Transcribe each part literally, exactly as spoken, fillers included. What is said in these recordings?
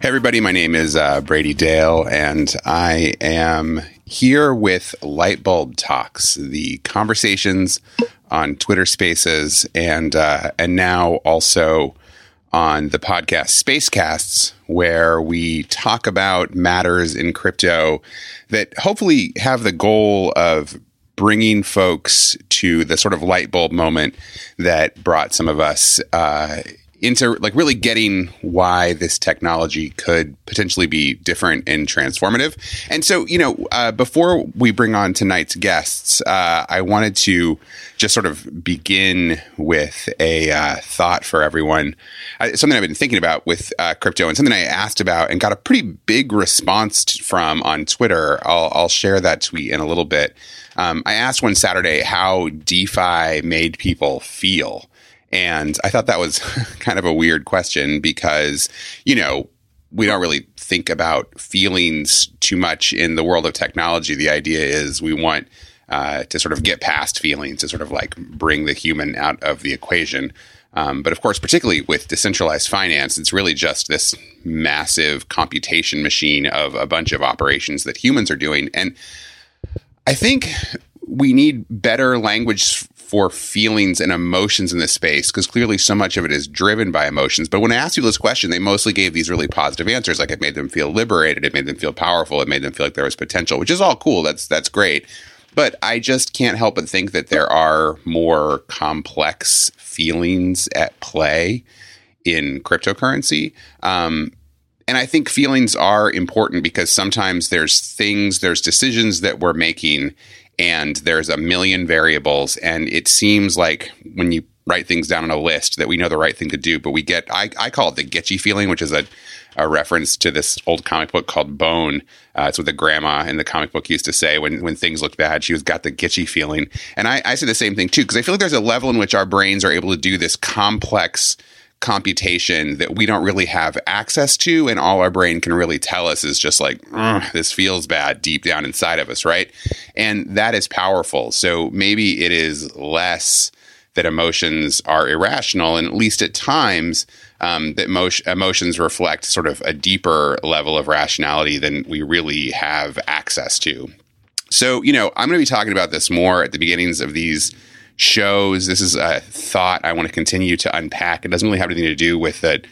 Hey, everybody. My name is uh, Brady Dale, and I am here with Lightbulb Talks, the conversations on Twitter Spaces, and uh, and now also on the podcast Spacecasts, where we talk about matters in crypto that hopefully have the goal of bringing folks to the sort of light bulb moment that brought some of us uh into like really getting why this technology could potentially be different and transformative. And so, you know, uh, before we bring on tonight's guests, uh, I wanted to just sort of begin with a uh, thought for everyone. Uh, something I've been thinking about with uh, crypto, and something I asked about and got a pretty big response t- from on Twitter. I'll, I'll share that tweet in a little bit. Um, I asked one Saturday how DeFi made people feel. And I thought that was kind of a weird question because, you know, we don't really think about feelings too much in the world of technology. The idea is we want uh, to sort of get past feelings, to sort of like bring the human out of the equation. Um, but of course, particularly with decentralized finance, it's really just this massive computation machine of a bunch of operations that humans are doing. And I think we need better language for feelings and emotions in this space, because clearly so much of it is driven by emotions. But when I asked people this question, they mostly gave these really positive answers. Like it made them feel liberated. It made them feel powerful. It made them feel like there was potential, which is all cool. That's, that's great. But I just can't help but think that there are more complex feelings at play in cryptocurrency. Um, And I think feelings are important because sometimes there's things, there's decisions that we're making, and there's a million variables. And it seems like when you write things down on a list that we know the right thing to do, but we get, I, I call it the Gitchy feeling, which is a, a reference to this old comic book called Bone. Uh, it's what the grandma in the comic book used to say when, when things looked bad. She was got the Gitchy feeling. And I, I say the same thing too, because I feel like there's a level in which our brains are able to do this complex computation that we don't really have access to, and all our brain can really tell us is just like, this feels bad deep down inside of us, right? And that is powerful. So maybe it is less that emotions are irrational, and at least at times um, that mo- emotions reflect sort of a deeper level of rationality than we really have access to. So, you know, I'm going to be talking about this more at the beginnings of these shows. This is a thought I want to continue to unpack. It doesn't really have anything to do with the,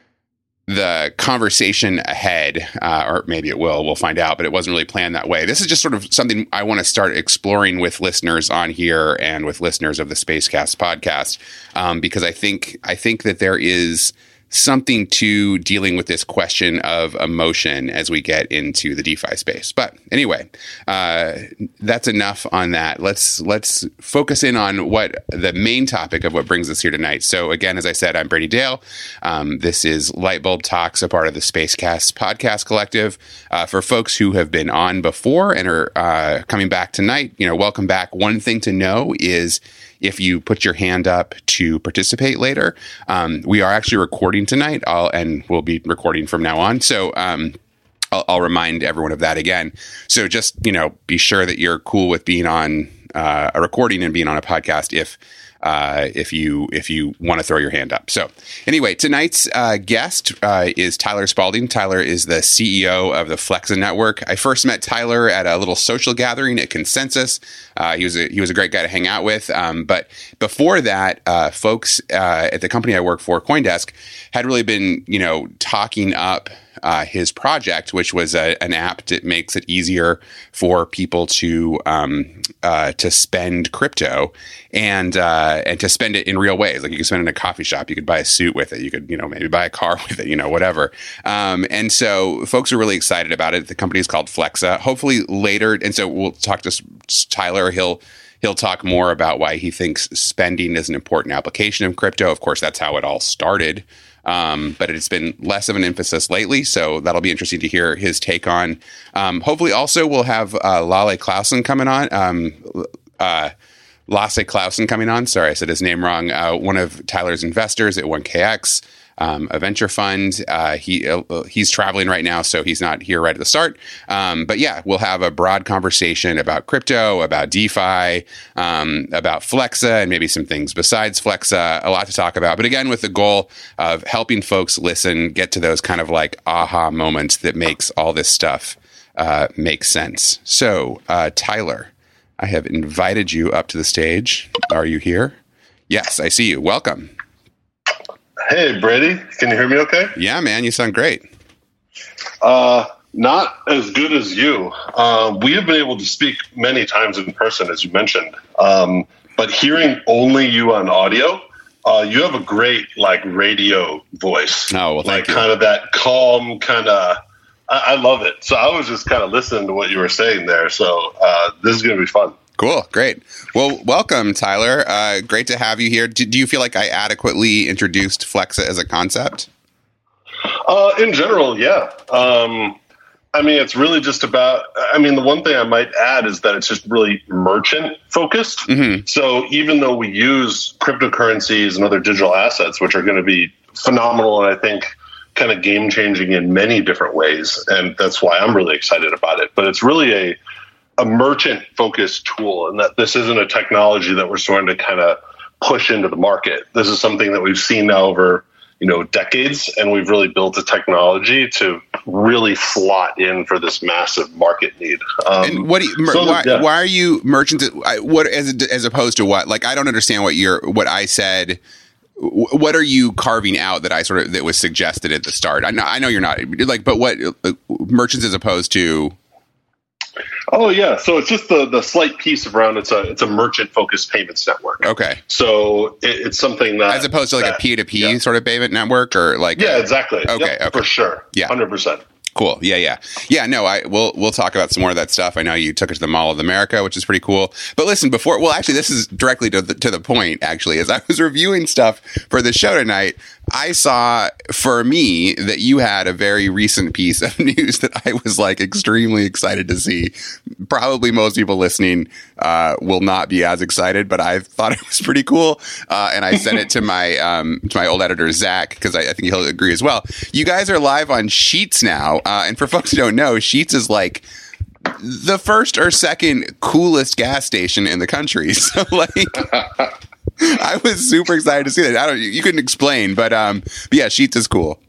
the conversation ahead, uh, or maybe it will. We'll find out, but it wasn't really planned that way. This is just sort of something I want to start exploring with listeners on here and with listeners of the Spacecast podcast, um, because I think I think that there is something to dealing with this question of emotion as we get into the DeFi space. But anyway, uh, that's enough on that. Let's let's focus in on what the main topic of what brings us here tonight. So again, as I said, I'm Brady Dale. Um, this is Lightbulb Talks, a part of the Spacecast podcast collective. Uh, for folks who have been on before and are uh, coming back tonight, you know, welcome back. One thing to know is if you put your hand up to participate later, um, we are actually recording tonight, I'll, and we'll be recording from now on. So um, I'll, I'll remind everyone of that again. So just, you know, be sure that you're cool with being on uh, a recording and being on a podcast if uh, if you if you want to throw your hand up. So anyway, tonight's uh, guest uh, is Tyler Spalding. Tyler is the C E O of the Flexa Network. I first met Tyler at a little social gathering at Consensus. Uh, he was a, he was a great guy to hang out with. Um, but before that, uh, folks uh, at the company I work for, CoinDesk, had really been, you know, talking up Uh, his project, which was a, an app that makes it easier for people to um, uh, to spend crypto and uh, and to spend it in real ways. Like you could spend it in a coffee shop, you could buy a suit with it, you could, you know, maybe buy a car with it, you know, whatever. Um, and so folks are really excited about it. The company is called Flexa. Hopefully later, and so we'll talk to Tyler. He'll He'll talk more about why he thinks spending is an important application of crypto. Of course, that's how it all started. Um, but it's been less of an emphasis lately, so that'll be interesting to hear his take on. Um, hopefully, also we'll have uh, Lale Clausen coming on. Um, uh, Lasse Clausen coming on. Sorry, I said his name wrong. Uh, one of Tyler's investors at one K X. um, a venture fund. Uh, he uh, he's traveling right now, so he's not here right at the start. Um, but yeah, we'll have a broad conversation about crypto, about DeFi, um, about Flexa, and maybe some things besides Flexa. A lot to talk about. But again, with the goal of helping folks listen, get to those kind of like aha moments that makes all this stuff uh, make sense. So, uh, Tyler, I have invited you up to the stage. Are you here? Yes, I see you. Welcome. Hey, Brady. Can you hear me okay? Yeah, man. You sound great. Uh, not as good as you. Uh, we have been able to speak many times in person, as you mentioned. Um, but hearing only you on audio, uh, you have a great, like, radio voice. Oh, well, thank like, you. Kind of that calm kind of... I, I love it. So I was just kind of listening to what you were saying there. So uh, this is going to be fun. Cool. Great. Well, welcome, Tyler. Uh, great to have you here. Do, do you feel like I adequately introduced Flexa as a concept? Uh, in general, yeah. Um, I mean, it's really just about, I mean, the one thing I might add is that it's just really merchant focused. Mm-hmm. So even though we use cryptocurrencies and other digital assets, which are going to be phenomenal, and I think kind of game changing in many different ways. And that's why I'm really excited about it. But it's really a, a merchant focused tool, and that this isn't a technology that we're starting to kind of push into the market. This is something that we've seen now over, you know, decades, and we've really built a technology to really slot in for this massive market need. Um, and what do you, so, why, yeah. why are you merchant? What as as opposed to what? Like, I don't understand what you're what I said. What are you carving out that I sort of that was suggested at the start? I know I know you're not like, but what uh, merchants as opposed to? Oh yeah, so it's just the the slight piece around it's a it's a merchant focused payments network. Okay, so it, it's something that as opposed to like that, a P two P sort of payment network or like yeah, a, exactly. Okay, yep, okay, for sure. Yeah, one hundred percent. Cool. Yeah, yeah. Yeah, no, I we'll we'll talk about some more of that stuff. I know you took it to the Mall of America, which is pretty cool. But listen, before well actually this is directly to the to the point actually. As I was reviewing stuff for the show tonight, I saw for me that you had a very recent piece of news that I was like extremely excited to see. Probably most people listening uh, will not be as excited, but I thought it was pretty cool. Uh, and I sent it to my um, to my old editor Zach because I, I think he'll agree as well. You guys are live on Sheetz now. Uh, and for folks who don't know, Sheetz is like the first or second coolest gas station in the country. So like, I was super excited to see that. I don't, you couldn't explain, but um, but yeah, Sheetz is cool.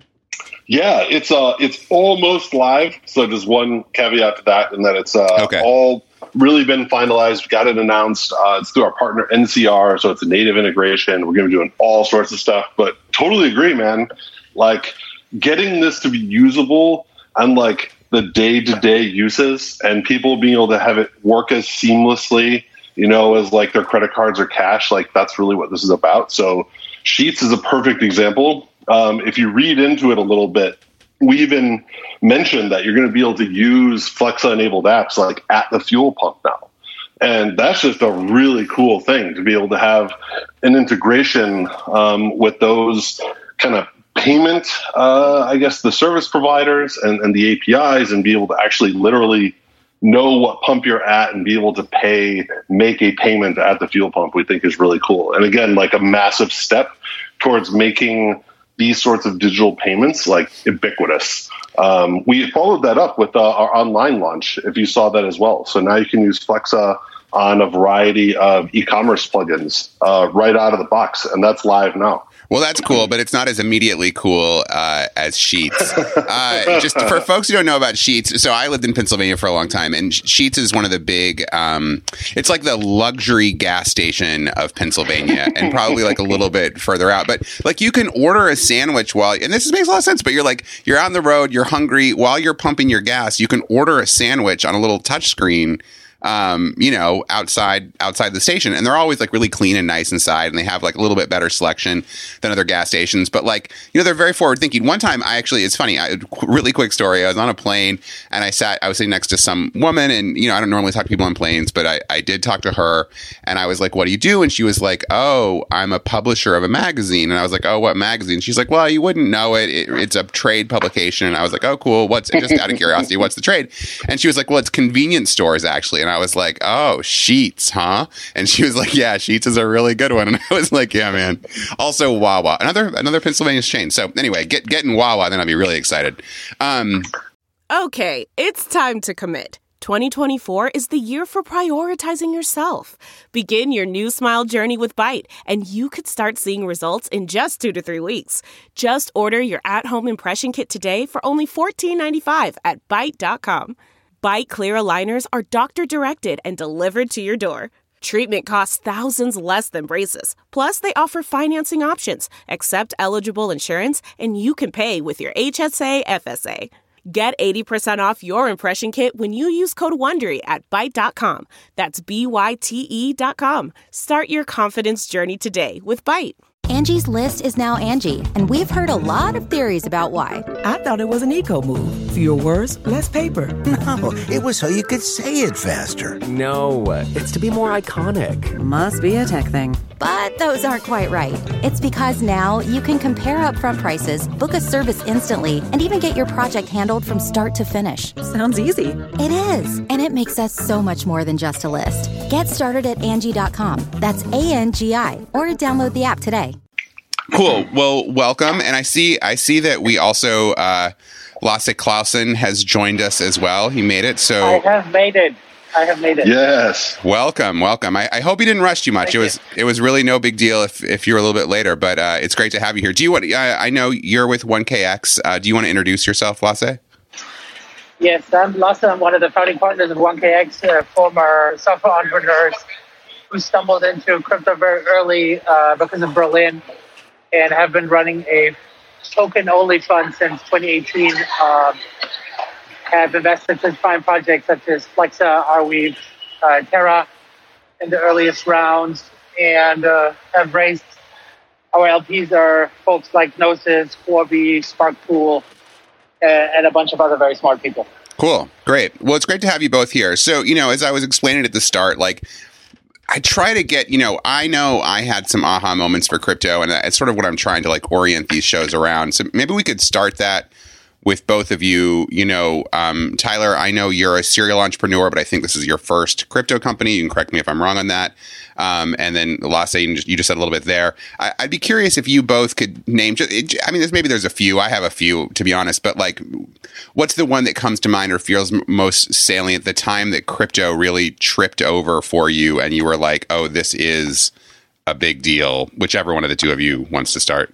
Yeah, it's uh, it's almost live. So just one caveat to that, and that it's uh, okay. all really been finalized. We got it announced. Uh, it's through our partner N C R, so it's a native integration. We're going to be doing all sorts of stuff. But totally agree, man. Like, getting this to be usable on like the day-to-day uses and people being able to have it work as seamlessly, you know, as like their credit cards or cash, like that's really what this is about. So Sheetz is a perfect example. Um, if you read into it a little bit, we even mentioned that you're going to be able to use Flexa-enabled apps like at the fuel pump now. And that's just a really cool thing to be able to have an integration um, with those kind of payment, uh, I guess, the service providers and, and the A P Is, and be able to actually literally know what pump you're at and be able to pay, make a payment at the fuel pump, we think is really cool. And again, like a massive step towards making these sorts of digital payments like ubiquitous. Um, we followed that up with uh, our online launch, if you saw that as well. So now you can use Flexa on a variety of e-commerce plugins uh, right out of the box, and that's live now. Well, that's cool, but it's not as immediately cool uh, as Sheetz. Uh, just for folks who don't know about Sheetz, so I lived in Pennsylvania for a long time, and Sheetz is one of the big, um, it's like the luxury gas station of Pennsylvania, and probably like a little bit further out. But like you can order a sandwich while, and this makes a lot of sense, but you're like, you're on the road, you're hungry, while you're pumping your gas, you can order a sandwich on a little touch screen. Um, you know, outside outside the station, and they're always like really clean and nice inside, and they have like a little bit better selection than other gas stations. But like, you know, they're very forward thinking. One time, I actually, it's funny, I, really quick story. I was on a plane, and I sat, I was sitting next to some woman, and you know, I don't normally talk to people on planes, but I, I did talk to her, and I was like, "What do you do?" And she was like, "Oh, I'm a publisher of a magazine." And I was like, "Oh, what magazine?" She's like, "Well, you wouldn't know it. it it's a trade publication." And I was like, "Oh, cool. What's just out of curiosity, what's the trade?" And she was like, "Well, it's convenience stores, actually." And And I was like, oh, Sheets, huh? And she was like, yeah, Sheets is a really good one. And I was like, yeah, man. Also Wawa, another another Pennsylvania chain. So anyway, get getting Wawa, then I'll be really excited. Um, okay, it's time to commit. twenty twenty-four is the year for prioritizing yourself. Begin your new smile journey with Byte, and you could start seeing results in just two to three weeks. Just order your at-home impression kit today for only fourteen ninety-five at byte dot com. Byte clear aligners are doctor-directed and delivered to your door. Treatment costs thousands less than braces. Plus, they offer financing options, accept eligible insurance, and you can pay with your H S A F S A. Get eighty percent off your impression kit when you use code WONDERY at byte dot com. That's B Y T E dot com. Start your confidence journey today with Byte. Angie's List is now Angie, and we've heard a lot of theories about why. I thought it was an eco move. Fewer words, less paper. No, it was so you could say it faster. No, it's to be more iconic. Must be a tech thing. But those aren't quite right. It's because now you can compare upfront prices, book a service instantly, and even get your project handled from start to finish. Sounds easy. It is, and it makes us so much more than just a list. Get started at Angie dot com. That's A N G I, or download the app today. Cool. Well, welcome. And I see I see that we also, uh, Lasse Clausen has joined us as well. He made it. So I have made it. I have made it. Yes. Welcome. Welcome. I, I hope he didn't rush you much. Thank it was you. it was really no big deal if, if you're a little bit later, but uh, it's great to have you here. Do you want, I, I know you're with one K X. Uh, do you want to introduce yourself, Lasse? Yes, I'm Lasse. I'm one of the founding partners of one K X, uh, former software entrepreneurs who stumbled into crypto very early uh, because of Berlin, and have been running a token-only fund since twenty eighteen. Um, have invested in fine projects such as Flexa, Arweave, uh, Terra in the earliest rounds, and uh, have raised, our L Ps are folks like Gnosis, Corby, Sparkpool, uh, and a bunch of other very smart people. Cool. Great. Well, it's great to have you both here. So, you know, as I was explaining at the start, like, I try to get, you know, I know I had some aha moments for crypto, and it's sort of what I'm trying to like orient these shows around. So maybe we could start that with both of you. You know, um, Tyler, I know you're a serial entrepreneur, but I think this is your first crypto company. You can correct me if I'm wrong on that. Um, and then Lasse, you just, you just said a little bit there. I, I'd be curious if you both could name, just, I mean, there's, maybe there's a few. I have a few, to be honest, but like, what's the one that comes to mind or feels m- most salient, the time that crypto really tripped over for you and you were like, oh, this is a big deal? Whichever one of the two of you wants to start.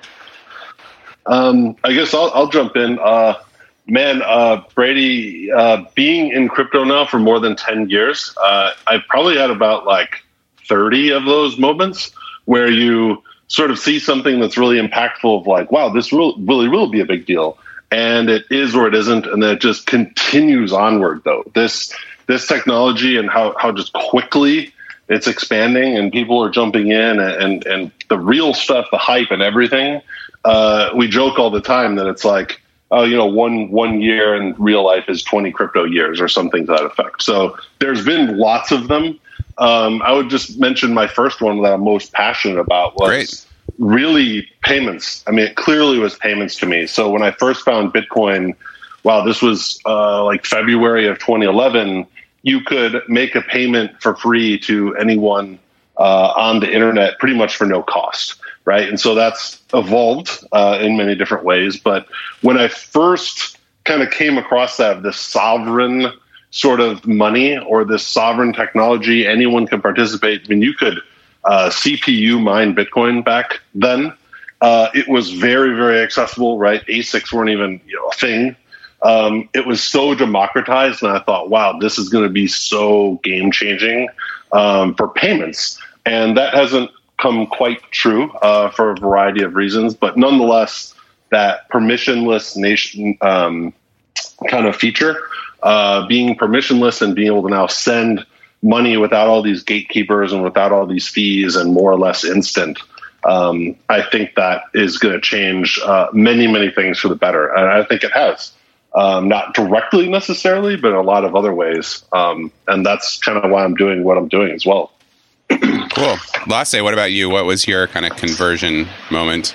Um, I guess I'll, I'll jump in. Uh, man, uh, Brady, uh, being in crypto now for more than ten years, uh, I've probably had about like thirty of those moments where you sort of see something that's really impactful of like, wow, this will, really will be a big deal. And it is or it isn't. And then it just continues onward, though. This this technology and how, how just quickly it's expanding and people are jumping in and, and, and the real stuff, the hype and everything. Uh, we joke all the time that it's like, oh, you know, one one year in real life is twenty crypto years or something to that effect. So there's been lots of them. Um, I would just mention my first one that I'm most passionate about was Great. really payments. I mean, it clearly was payments to me. So when I first found Bitcoin, wow, this was uh, like February of twenty eleven, you could make a payment for free to anyone uh, on the internet pretty much for no cost. Right. And so that's evolved uh, in many different ways. But when I first kind of came across that, this sovereign sort of money or this sovereign technology, anyone can participate. I mean, you could uh, C P U mine Bitcoin back then. Uh, it was very, very accessible. Right. A SICs weren't even you know, a thing. Um, it was so democratized. And I thought, wow, this is going to be so game changing um, for payments. And that hasn't come quite true uh, for a variety of reasons, but nonetheless, that permissionless nation um, kind of feature, uh, being permissionless and being able to now send money without all these gatekeepers and without all these fees and more or less instant, um, I think that is going to change uh, many, many things for the better. And I think it has, um, not directly necessarily, but in a lot of other ways. Um, and that's kind of why I'm doing what I'm doing as well. Cool. Lasse, what about you? What was your kind of conversion moment?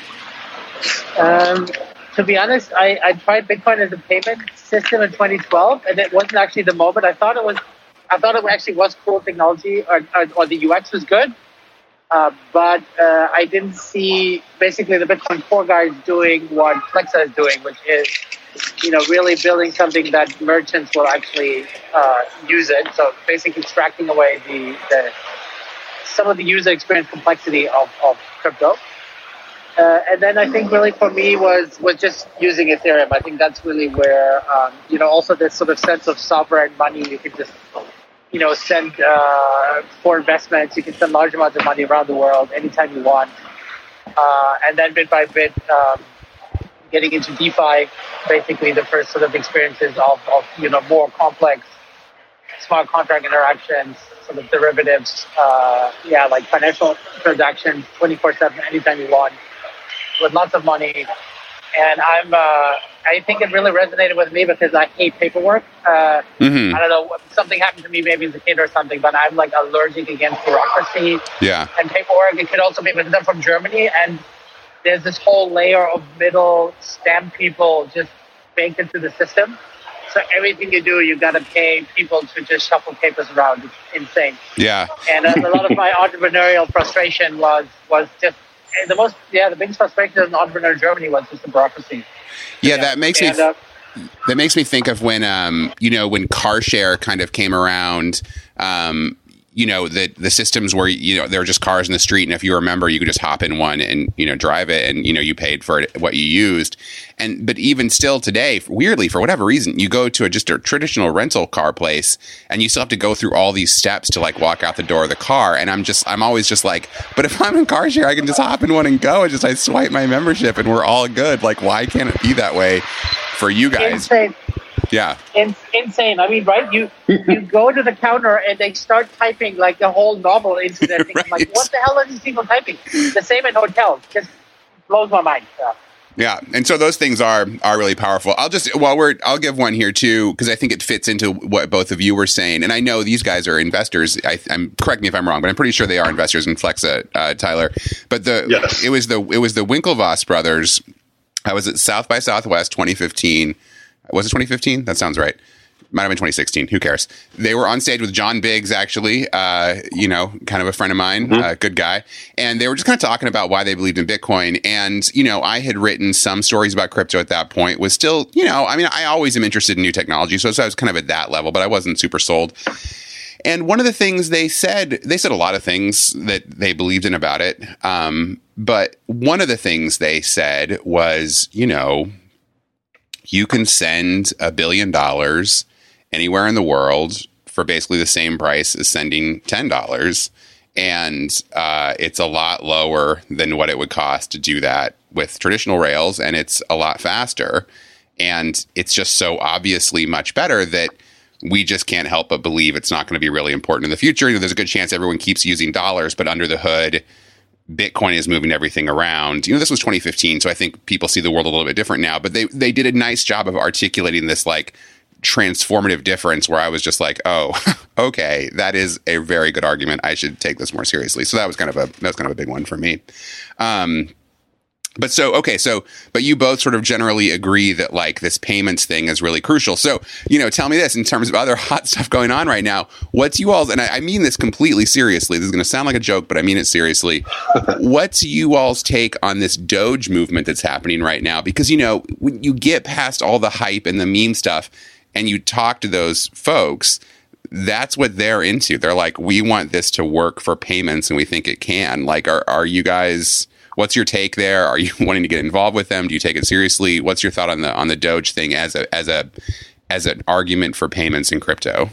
Um, to be honest, I, I tried Bitcoin as a payment system in twenty twelve, and it wasn't actually the moment. I thought it was, I thought it actually was cool technology, or, or, or the U X was good. Uh, but uh, I didn't see basically the Bitcoin Core guys doing what Flexa is doing, which is, you know, really building something that merchants will actually uh, use it. So basically extracting away the, the some of the user experience complexity of, of crypto. Uh, and then I think really for me was was just using Ethereum. I think that's really where, um, you know, also this sort of sense of sovereign money. You can just, you know, send uh, for investments. You can send large amounts of money around the world anytime you want. Uh, and then bit by bit, um, getting into DeFi, basically the first sort of experiences of, of you know, more complex smart contract interactions, sort of derivatives, uh, yeah, like financial transactions, twenty-four seven, anytime you want, with lots of money. And I'm, uh, I think it really resonated with me because I hate paperwork. Uh, mm-hmm. I don't know, something happened to me maybe as a kid or something, but I'm like allergic against bureaucracy yeah. and paperwork. It could also be because I'm from Germany, and there's this whole layer of middle stamp people just baked into the system. So everything you do, you got to pay people to just shuffle papers around. It's insane. Yeah. And uh, a lot of my entrepreneurial frustration was was just the most, yeah, the biggest frustration as an entrepreneur in Germany was just the bureaucracy. Yeah, that makes and, me uh, that makes me think of when um you know when car share kind of came around. Um, you know, the the systems where, you know, there were just cars in the street, and if you remember, you could just hop in one and, you know, drive it, and, you know, you paid for it, what you used. And but even still today, weirdly, for whatever reason, you go to a, just a traditional rental car place, and you still have to go through all these steps to like walk out the door of the car. And I'm just I'm always just like, but if I'm in car share, I can just hop in one and go, and just I swipe my membership and we're all good. Like, why can't it be that way for you guys? Insane. Yeah. In, insane. I mean, right? You you go to the counter and they start typing like the whole novel into their thing. Right. I'm like, what the hell are these people typing? The same in hotels. Just blows my mind. Yeah. Yeah, and so those things are are really powerful. I'll just while we're I'll give one here too, because I think it fits into what both of you were saying. And I know these guys are investors. I, I'm correct me if I'm wrong, but I'm pretty sure they are investors in Flexa, uh, Tyler. But the yes. it was the it was the Winklevoss brothers. I was at South by Southwest twenty fifteen. Was it twenty fifteen? That sounds right. Might have been twenty sixteen. Who cares? They were on stage with John Biggs, actually, uh, you know, kind of a friend of mine, mm-hmm. uh, good guy. And they were just kind of talking about why they believed in Bitcoin. And, you know, I had written some stories about crypto at that point, was still, you know, I mean, I always am interested in new technology. So, so I was kind of at that level, but I wasn't super sold. And one of the things they said, they said a lot of things that they believed in about it. Um, but one of the things they said was, you know, you can send a billion dollars anywhere in the world for basically the same price as sending ten dollars. And uh, it's a lot lower than what it would cost to do that with traditional rails. And it's a lot faster. And it's just so obviously much better that we just can't help but believe it's not going to be really important in the future. You know, there's a good chance everyone keeps using dollars, but under the hood, Bitcoin is moving everything around. You know, this was twenty fifteen, so I think people see the world a little bit different now. But they they did a nice job of articulating this like transformative difference where I was just like, oh, okay, that is a very good argument. I should take this more seriously. So that was kind of a that was kind of a big one for me. Um, But so, okay, so, but you both sort of generally agree that like this payments thing is really crucial. So, you know, tell me this in terms of other hot stuff going on right now. What's you all's, and I, I mean this completely seriously. This is going to sound like a joke, but I mean it seriously. What's you all's take on this Doge movement that's happening right now? Because, you know, when you get past all the hype and the meme stuff and you talk to those folks, that's what they're into. They're like, we want this to work for payments and we think it can. Like, are, are you guys... What's your take there? Are you wanting to get involved with them? Do you take it seriously? What's your thought on the on the Doge thing as a as a as an argument for payments in crypto?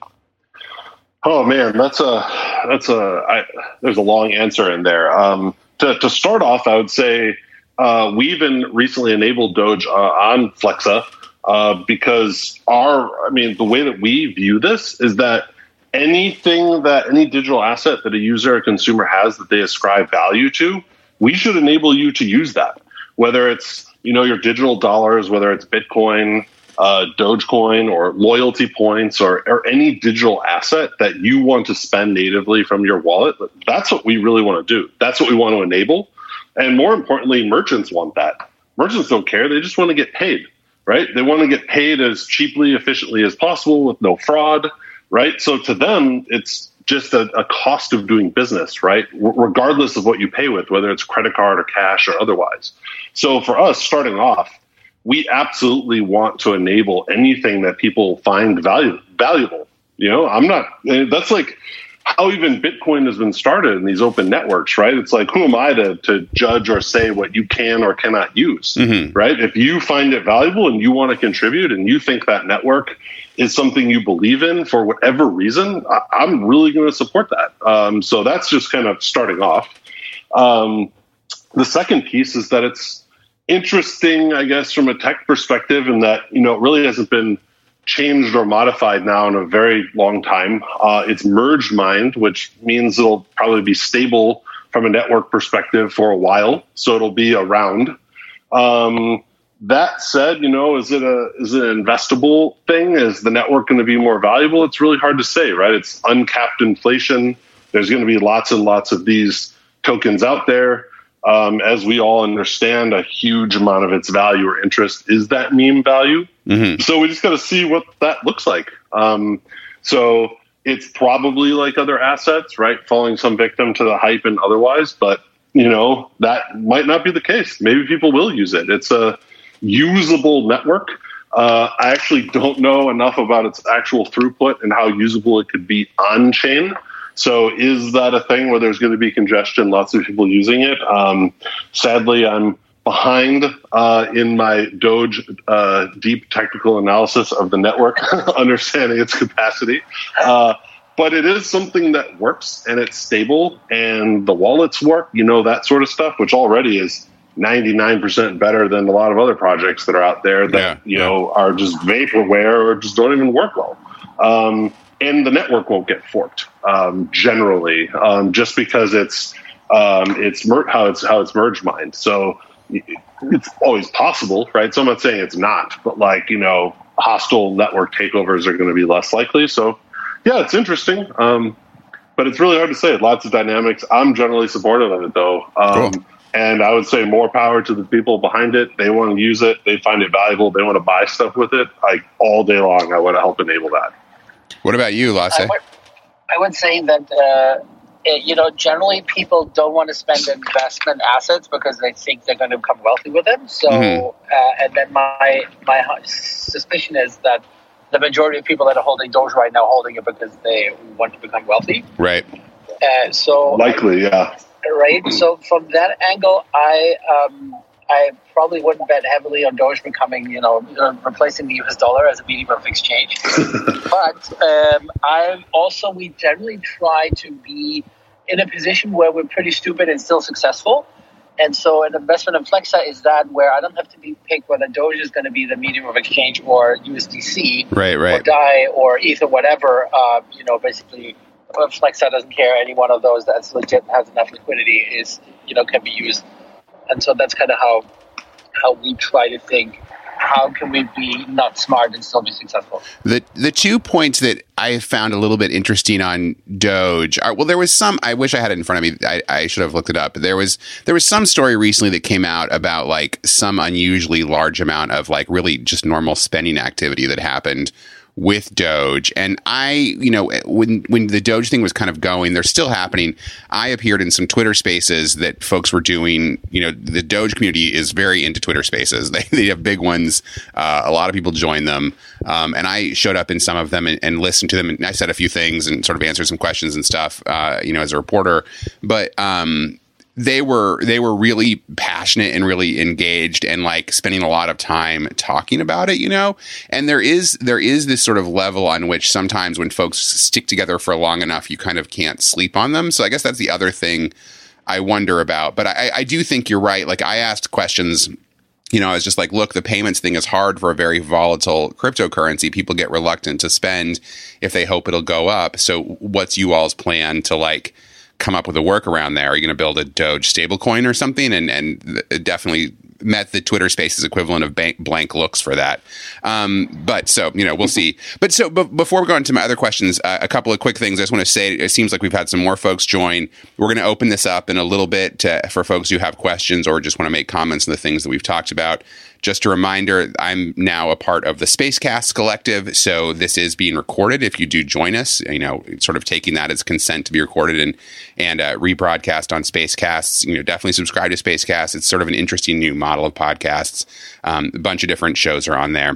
Oh man, that's a that's a I, there's a long answer in there. Um, to to start off, I would say uh, we even recently enabled Doge uh, on Flexa uh, because our I mean the way that we view this is that anything that any digital asset that a user or consumer has that they ascribe value to, we should enable you to use that, whether it's, you know, your digital dollars, whether it's Bitcoin, uh, Dogecoin, or loyalty points, or, or any digital asset that you want to spend natively from your wallet. That's what we really want to do. That's what we want to enable. And more importantly, merchants want that. Merchants don't care. They just want to get paid, right? They want to get paid as cheaply, efficiently as possible with no fraud. right? So to them, it's just a, a cost of doing business, right? R- regardless of what you pay with, whether it's credit card or cash or otherwise. So for us, starting off, we absolutely want to enable anything that people find value, valuable. You know, I'm not, that's like how even Bitcoin has been started in these open networks, right? It's like, who am I to, to judge or say what you can or cannot use, mm-hmm. right? If you find it valuable and you want to contribute and you think that network is something you believe in for whatever reason, I, I'm really going to support that. Um, so that's just kind of starting off. Um, the second piece is that it's interesting, I guess, from a tech perspective, in that, you know, it really hasn't been changed or modified now in a very long time. Uh, it's merged mined, which means it'll probably be stable from a network perspective for a while. So it'll be around. Um, that said, you know, is it a is it an investable thing? Is the network going to be more valuable? It's really hard to say, right? It's uncapped inflation. There's going to be lots and lots of these tokens out there. Um, as we all understand, a huge amount of its value or interest is that meme value. Mm-hmm. So we just got to see what that looks like. Um, so it's probably like other assets, right? Falling some victim to the hype and otherwise, but you know, that might not be the case. Maybe people will use it. It's a usable network. Uh, I actually don't know enough about its actual throughput and how usable it could be on chain. So is that a thing where there's going to be congestion, lots of people using it? Um, sadly, I'm behind uh, in my Doge uh, deep technical analysis of the network, understanding its capacity. Uh, but it is something that works, and it's stable, and the wallets work, you know, that sort of stuff, which already is ninety-nine percent better than a lot of other projects that are out there that, yeah, you yeah. know, are just vaporware or just don't even work well. Um, and the network won't get forked um, generally, um, just because it's um, it's mer- how it's how it's merge mined. So it's always possible, right? So I'm not saying it's not, but like, you know, hostile network takeovers are going to be less likely. So yeah, it's interesting, um, but it's really hard to say. Lots of dynamics. I'm generally supportive of it, though. Um, cool. And I would say more power to the people behind it. They want to use it. They find it valuable. They want to buy stuff with it. Like all day long, I want to help enable that. What about you, Lasse? I would, I would say that, uh, it, you know, generally people don't want to spend investment assets because they think they're going to become wealthy with them. So, mm-hmm. uh, and then my my suspicion is that the majority of people that are holding Doge right now are holding it because they want to become wealthy. Right. Uh, so likely, yeah. Right. So from that angle, I um, I probably wouldn't bet heavily on Doge becoming, you know, replacing the U S dollar as a medium of exchange. But um, I also, we generally try to be in a position where we're pretty stupid and still successful. And so an investment in Flexa is that where I don't have to be picked whether Doge is going to be the medium of exchange or U S D C, right, right, or D A I or Ether, whatever. Uh, you know, basically, Flexa doesn't care. Any one of those that's legit, has enough liquidity, is, you know, can be used. And so that's kind of how how we try to think. How can we be not smart and still be successful? The the two points that I found a little bit interesting on Doge are, well, there was some, I wish I had it in front of me. I, I should have looked it up. There was there was some story recently that came out about like some unusually large amount of like really just normal spending activity that happened with Doge. And I, you know, when when the Doge thing was kind of going, they're still happening. I appeared in some Twitter spaces that folks were doing. You know, the Doge community is very into Twitter spaces. They they have big ones. Uh, a lot of people join them. Um, and I showed up in some of them and, and listened to them. And I said a few things and sort of answered some questions and stuff, uh, you know, as a reporter. But, um, They were they were really passionate and really engaged and like spending a lot of time talking about it, you know. And there is there is this sort of level on which sometimes when folks stick together for long enough, you kind of can't sleep on them. So I guess that's the other thing I wonder about. But I, I do think you're right. Like I asked questions, you know, I was just like, look, the payments thing is hard for a very volatile cryptocurrency. People get reluctant to spend if they hope it'll go up. So what's you all's plan to like come up with a workaround there? Are you going to build a Doge stablecoin or something? And and definitely met the Twitter Spaces equivalent of bank, blank looks for that. Um, but so, you know, we'll see. But so but before we go on to my other questions, uh, a couple of quick things I just want to say. It seems like we've had some more folks join. We're going to open this up in a little bit to, for folks who have questions or just want to make comments on the things that we've talked about. Just a reminder, I'm now a part of the Spacecast Collective, so this is being recorded. If you do join us, you know, sort of taking that as consent to be recorded and and uh, rebroadcast on Spacecasts. You know, definitely subscribe to Spacecast. It's sort of an interesting new model of podcasts. Um, a bunch of different shows are on there.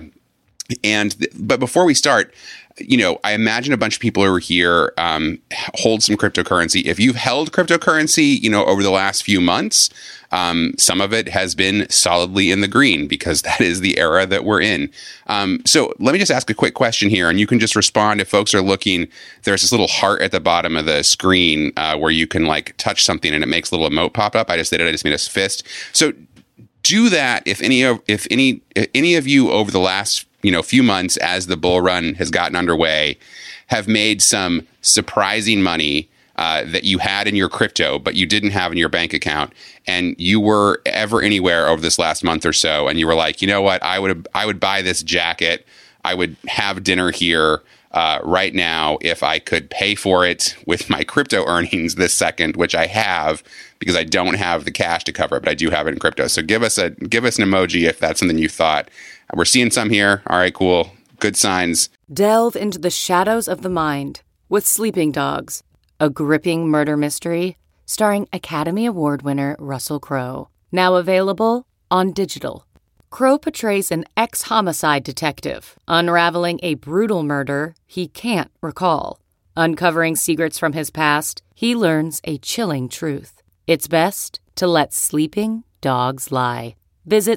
And th- but before we start, you know, I imagine a bunch of people over here um, hold some cryptocurrency. If you've held cryptocurrency, you know, over the last few months, um, some of it has been solidly in the green because that is the era that we're in. Um, so let me just ask a quick question here, and you can just respond if folks are looking. There's this little heart at the bottom of the screen uh, where you can like touch something and it makes a little emote pop up. I just did it. I just made a fist. So do that if any of if any if any of you over the last you know, few months as the bull run has gotten underway, have made some surprising money uh, that you had in your crypto, but you didn't have in your bank account, and you were ever anywhere over this last month or so, and you were like, you know what, I would I would buy this jacket, I would have dinner here uh, right now if I could pay for it with my crypto earnings this second, which I have because I don't have the cash to cover it, but I do have it in crypto. So give us a give us an emoji if that's something you thought. We're seeing some here. All right, cool. Good signs. Delve into the shadows of the mind with Sleeping Dogs, a gripping murder mystery starring Academy Award winner Russell Crowe. Now available on digital. Crowe portrays an ex-homicide detective unraveling a brutal murder he can't recall. Uncovering secrets from his past, he learns a chilling truth. It's best to let sleeping dogs lie. Visit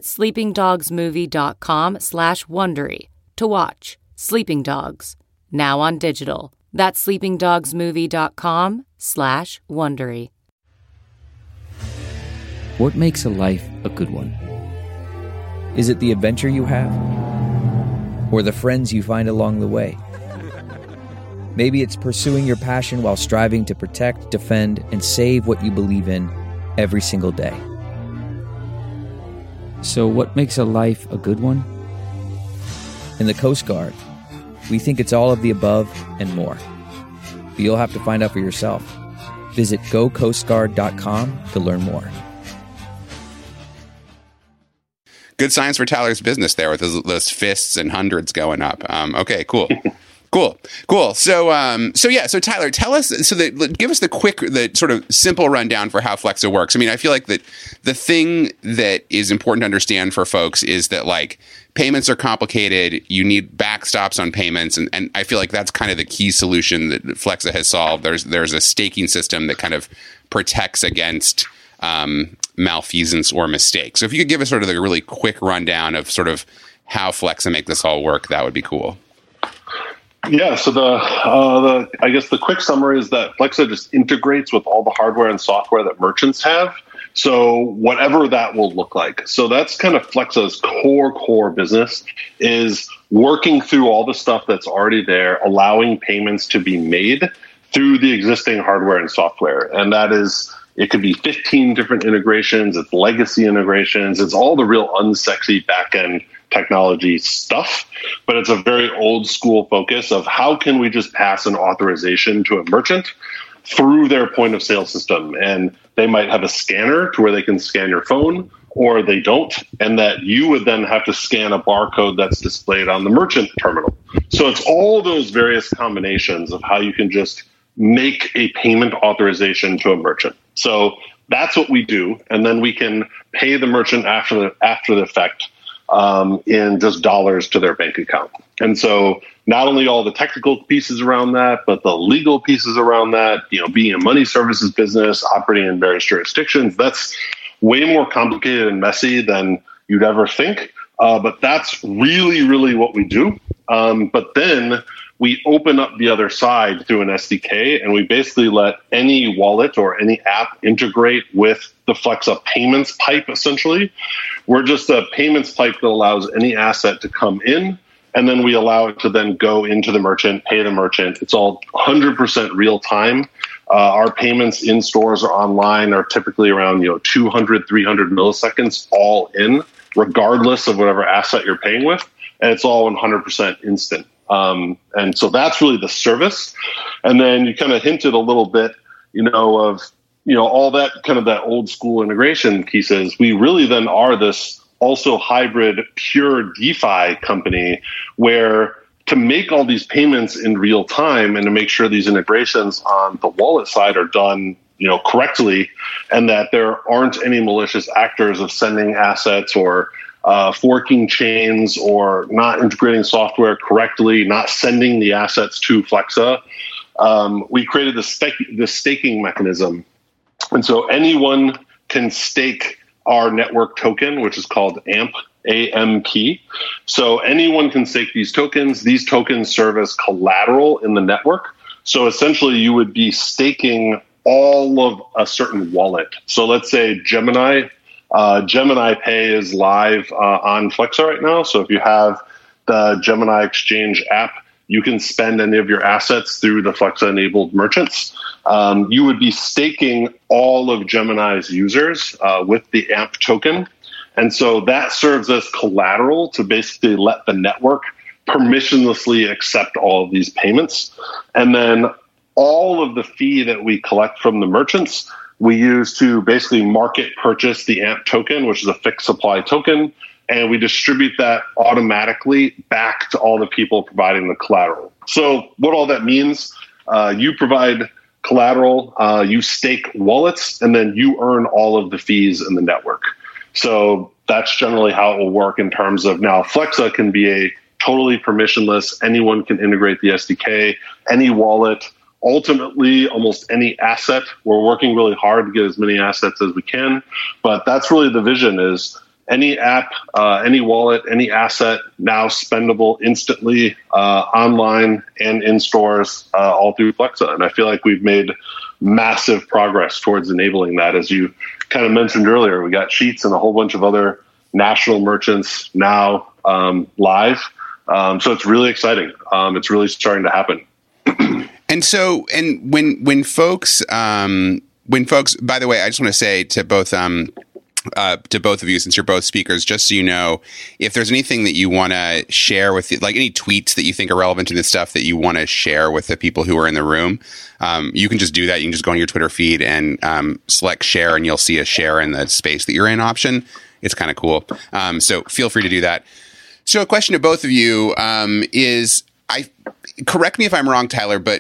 sleepingdogsmovie.com slash Wondery to watch Sleeping Dogs, now on digital. That's sleepingdogsmovie.com slash Wondery. What makes a life a good one? Is it the adventure you have? Or the friends you find along the way? Maybe it's pursuing your passion while striving to protect, defend, and save what you believe in every single day. So what makes a life a good one? In the Coast Guard, we think it's all of the above and more. But you'll have to find out for yourself. Visit go coast guard dot com to learn more. Good signs for Tyler's business there with those, those fists and hundreds going up. Um, okay, cool. Cool, cool. So, um, so yeah. So, Tyler, tell us. So, that give us the quick, the sort of simple rundown for how Flexa works. I mean, I feel like that the thing that is important to understand for folks is that like payments are complicated. You need backstops on payments, and, and I feel like that's kind of the key solution that Flexa has solved. There's there's a staking system that kind of protects against um, malfeasance or mistakes. So, if you could give us sort of a really quick rundown of sort of how Flexa make this all work, that would be cool. Yeah, so the, uh, the I guess the quick summary is that Flexa just integrates with all the hardware and software that merchants have. So whatever that will look like. So that's kind of Flexa's core, core business is working through all the stuff that's already there, allowing payments to be made through the existing hardware and software. And that is, it could be fifteen different integrations, it's legacy integrations, it's all the real unsexy backend technology stuff, but it's a very old school focus of how can we just pass an authorization to a merchant through their point of sale system. And they might have a scanner to where they can scan your phone, or they don't, and that you would then have to scan a barcode that's displayed on the merchant terminal. So it's all those various combinations of how you can just make a payment authorization to a merchant. So that's what we do, and then we can pay the merchant after the after the fact um, in just dollars to their bank account. And so not only all the technical pieces around that, but the legal pieces around that, you know, being a money services business, operating in various jurisdictions, that's way more complicated and messy than you'd ever think. Uh, but that's really, really what we do. Um, but then we open up the other side through an S D K, and we basically let any wallet or any app integrate with the Flexa payments pipe, essentially. We're just a payments pipe that allows any asset to come in, and then we allow it to then go into the merchant, pay the merchant. It's all one hundred percent real time. Uh, our payments in stores or online are typically around, you know, two hundred, three hundred milliseconds all in, regardless of whatever asset you're paying with. And it's all one hundred percent instant. Um, and so that's really the service. And then you kind of hinted a little bit, you know, of, you know, all that kind of that old school integration pieces. We really then are this also hybrid pure DeFi company where to make all these payments in real time and to make sure these integrations on the wallet side are done, you know, correctly, and that there aren't any malicious actors of sending assets or uh, forking chains or not integrating software correctly, not sending the assets to Flexa. Um, we created the stake, the staking mechanism. And so anyone can stake our network token, which is called A M P, A M P. So anyone can stake these tokens. These tokens serve as collateral in the network. So essentially you would be staking all of a certain wallet. So let's say Gemini, uh, Gemini Pay is live uh, on Flexa right now. So if you have the Gemini Exchange app, you can spend any of your assets through the Flexa-enabled merchants. Um, you would be staking all of Gemini's users uh, with the A M P token. And so that serves as collateral to basically let the network permissionlessly accept all of these payments. And then all of the fee that we collect from the merchants, we use to basically market purchase the A M P token, which is a fixed supply token. And we distribute that automatically back to all the people providing the collateral. So what all that means, uh, you provide collateral, uh, you stake wallets, and then you earn all of the fees in the network. So that's generally how it will work in terms of now Flexa can be a totally permissionless, anyone can integrate the S D K, any wallet, ultimately almost any asset. We're working really hard to get as many assets as we can, but that's really the vision is any app, uh, any wallet, any asset now spendable instantly uh, online and in stores uh, all through Flexa. And I feel like we've made massive progress towards enabling that. As you kind of mentioned earlier, we got Sheets and a whole bunch of other national merchants now um, live. Um, so it's really exciting. Um, it's really starting to happen. And so, and when when folks, um, when folks, by the way, I just want to say to both, um, uh, to both of you, since you're both speakers, just so you know, if there's anything that you want to share with, the, like any tweets that you think are relevant to this stuff that you want to share with the people who are in the room, um, you can just do that. You can just go on your Twitter feed and um, select share, and you'll see a share in the space that you're in option. It's kind of cool. Um, so feel free to do that. So a question to both of you um, is, I correct me if I'm wrong, Tyler, but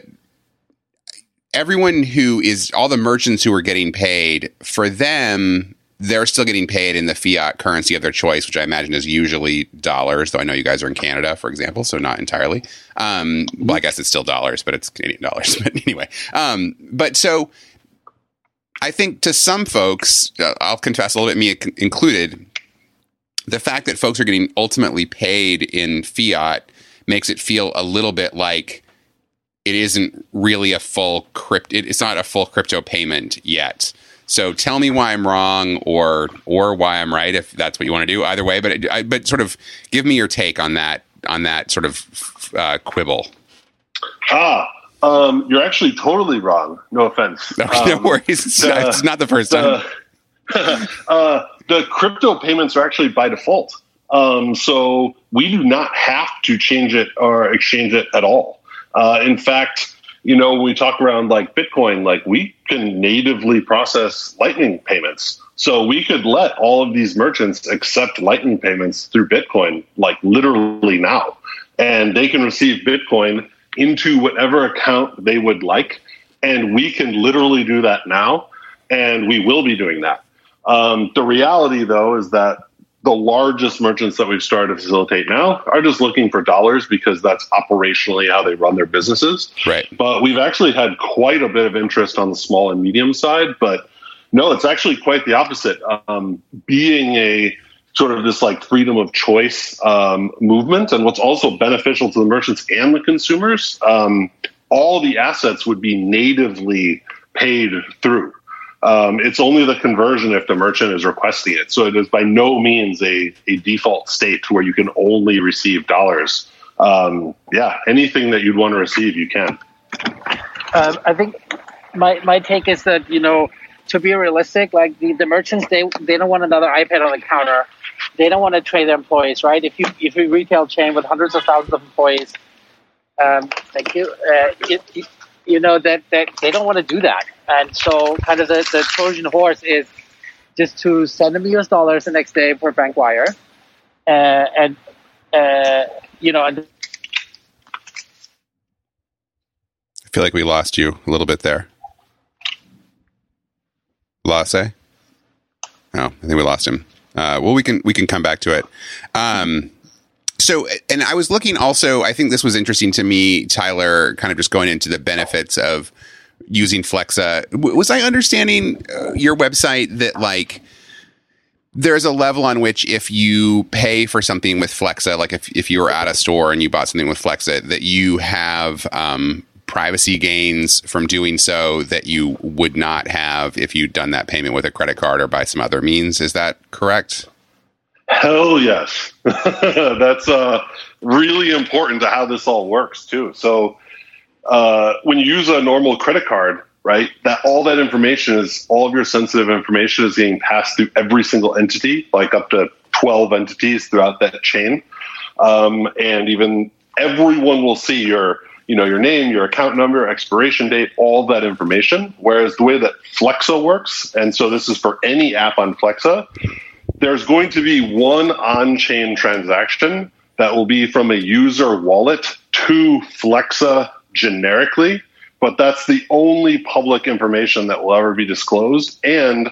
everyone who is, all the merchants who are getting paid, for them, they're still getting paid in the fiat currency of their choice, which I imagine is usually dollars, though I know you guys are in Canada, for example, so not entirely. Um, well, I guess it's still dollars, but it's Canadian dollars. But anyway, um, but so I think to some folks, uh, I'll confess a little bit, me included, the fact that folks are getting ultimately paid in fiat makes it feel a little bit like it isn't really a full crypto. It's not a full crypto payment yet. So tell me why I'm wrong, or or why I'm right, if that's what you want to do. Either way, but I, but sort of give me your take on that on that sort of uh, quibble. Ah, um, you're actually totally wrong. No offense. No, um, no worries. It's, the, not, it's not the first time. The, uh, the crypto payments are actually by default. Um, so we do not have to change it or exchange it at all. Uh, in fact, you know, when we talk around like Bitcoin, like we can natively process Lightning payments. So we could let all of these merchants accept Lightning payments through Bitcoin, like literally now. And they can receive Bitcoin into whatever account they would like. And we can literally do that now. And we will be doing that. Um, the reality, though, is that the largest merchants that we've started to facilitate now are just looking for dollars because that's operationally how they run their businesses. Right. But we've actually had quite a bit of interest on the small and medium side. But no, it's actually quite the opposite. Um, being a sort of this like freedom of choice um, movement, and what's also beneficial to the merchants and the consumers, um, all the assets would be natively paid through. Um, it's only the conversion if the merchant is requesting it. So it is by no means a, a default state where you can only receive dollars. Um, yeah, anything that you'd want to receive, you can. Um, I think my my take is that, you know, to be realistic, like the, the merchants, they they don't want another iPad on the counter. They don't want to train their employees, right? If you if you retail chain with hundreds of thousands of employees, um, thank you. Uh, it, it, you know that, that they don't want to do that, and so kind of the, the Trojan horse is just to send them U S dollars the next day per bank wire, uh, and uh, you know. And I feel like we lost you a little bit there. Lasse? No, I think we lost him. Uh, well, we can we can come back to it. Um, so, and I was looking also, I think this was interesting to me, Tyler, kind of just going into the benefits of using Flexa. Was I understanding uh, your website that like there's a level on which if you pay for something with Flexa, like if, if you were at a store and you bought something with Flexa, that you have um, privacy gains from doing so that you would not have if you'd done that payment with a credit card or by some other means. Is that correct? Hell yes. That's uh, really important to how this all works too. So uh, when you use a normal credit card, right, that all that information is, all of your sensitive information is getting passed through every single entity, like up to twelve entities throughout that chain. Um, and even everyone will see your you know, your name, your account number, expiration date, all that information. Whereas the way that Flexa works, and so this is for any app on Flexa, there's going to be one on-chain transaction that will be from a user wallet to Flexa generically, but that's the only public information that will ever be disclosed, and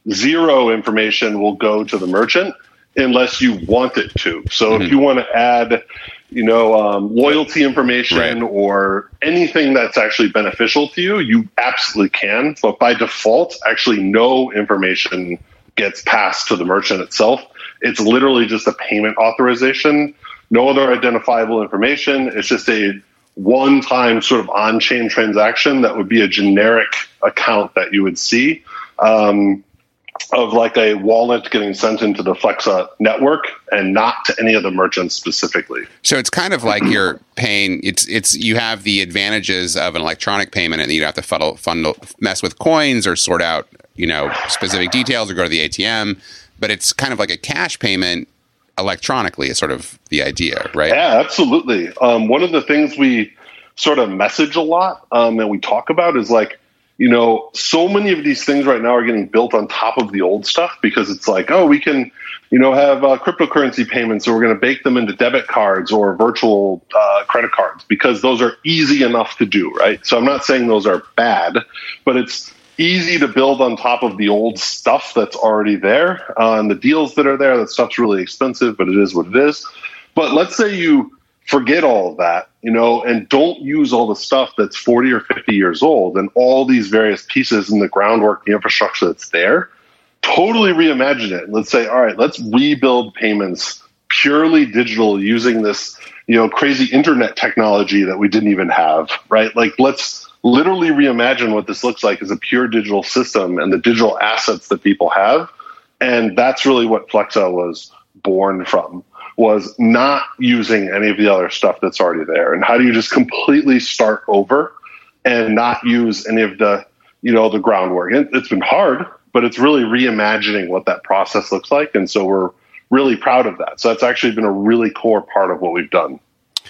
zero information will go to the merchant unless you want it to. So mm-hmm. if you want to add you know, um, loyalty information right. or anything that's actually beneficial to you, you absolutely can. But by default, actually no information gets passed to the merchant itself. It's literally just a payment authorization, no other identifiable information. It's just a one-time sort of on-chain transaction that would be a generic account that you would see. Um, of like a wallet getting sent into the Flexa network and not to any of the merchants specifically. So it's kind of like you're paying, it's, it's, you have the advantages of an electronic payment and you don't have to fuddle, fundle, mess with coins or sort out, you know, specific details or go to the A T M, but it's kind of like a cash payment electronically is sort of the idea, right? Yeah, absolutely. Um, one of the things we sort of message a lot um, and we talk about is like, you know, so many of these things right now are getting built on top of the old stuff because it's like, oh, we can, you know, have uh, cryptocurrency payments, so we're going to bake them into debit cards or virtual uh, credit cards because those are easy enough to do, right? So I'm not saying those are bad, but it's easy to build on top of the old stuff that's already there. Uh, and the deals that are there, that stuff's really expensive, but it is what it is. But let's say you forget all of that, you know, and don't use all the stuff that's forty or fifty years old and all these various pieces in the groundwork, the infrastructure that's there. Totally reimagine it. Let's say, all right, let's rebuild payments purely digital using this, you know, crazy internet technology that we didn't even have, right? Like, let's literally reimagine what this looks like as a pure digital system and the digital assets that people have. And that's really what Flexa was born from. Was not using any of the other stuff that's already there. And how do you just completely start over and not use any of the, you know, the groundwork? It, it's been hard, but it's really reimagining what that process looks like. And so we're really proud of that. So that's actually been a really core part of what we've done.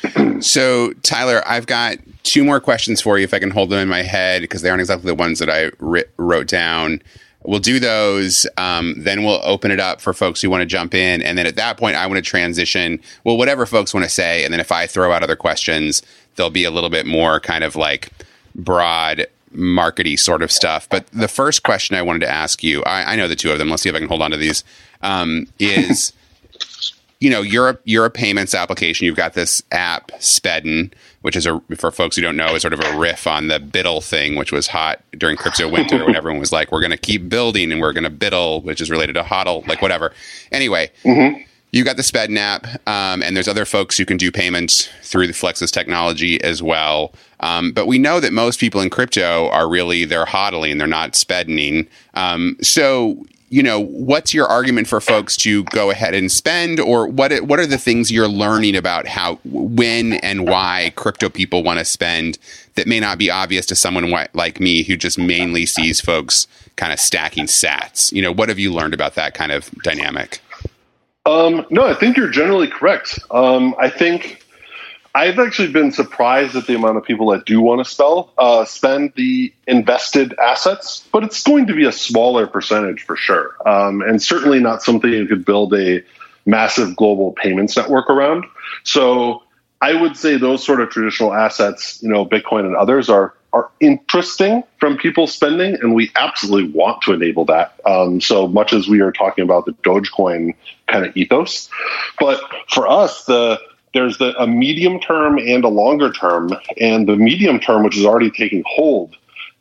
So, Tyler, I've got two more questions for you if I can hold them in my head because they aren't exactly the ones that I ri- wrote down. We'll do those. Um, then we'll open it up for folks who want to jump in. And then at that point, I want to transition, well, whatever folks want to say. And then if I throw out other questions, there'll be a little bit more kind of like broad markety sort of stuff. But the first question I wanted to ask you, I, I know the two of them. Let's see if I can hold on to these, um, is, you know, you're a, you're a payments application. You've got this app, Spedden, which is, a for folks who don't know, is sort of a riff on the Biddle thing, which was hot during crypto winter when everyone was like, we're going to keep building and we're going to biddle, which is related to hodl, like whatever. Anyway, mm-hmm. You got the SpedNap, um, and there's other folks who can do payments through the Flexus technology as well. Um, but we know that most people in crypto are really, they're hodling, they're not spedening. Um, so, you know, what's your argument for folks to go ahead and spend, or what what are the things you're learning about how, when and why crypto people want to spend that may not be obvious to someone like me who just mainly sees folks kind of stacking sats? You know, what have you learned about that kind of dynamic? Um, no, I think you're generally correct. Um, I think I've actually been surprised at the amount of people that do want to spell, uh, spend the invested assets, but it's going to be a smaller percentage for sure. Um, and certainly not something you could build a massive global payments network around. So I would say those sort of traditional assets, you know, Bitcoin and others are are interesting from people spending, and we absolutely want to enable that. Um, so much as we are talking about the Dogecoin kind of ethos, but for us, the there's the, a medium term and a longer term, and the medium term, which is already taking hold,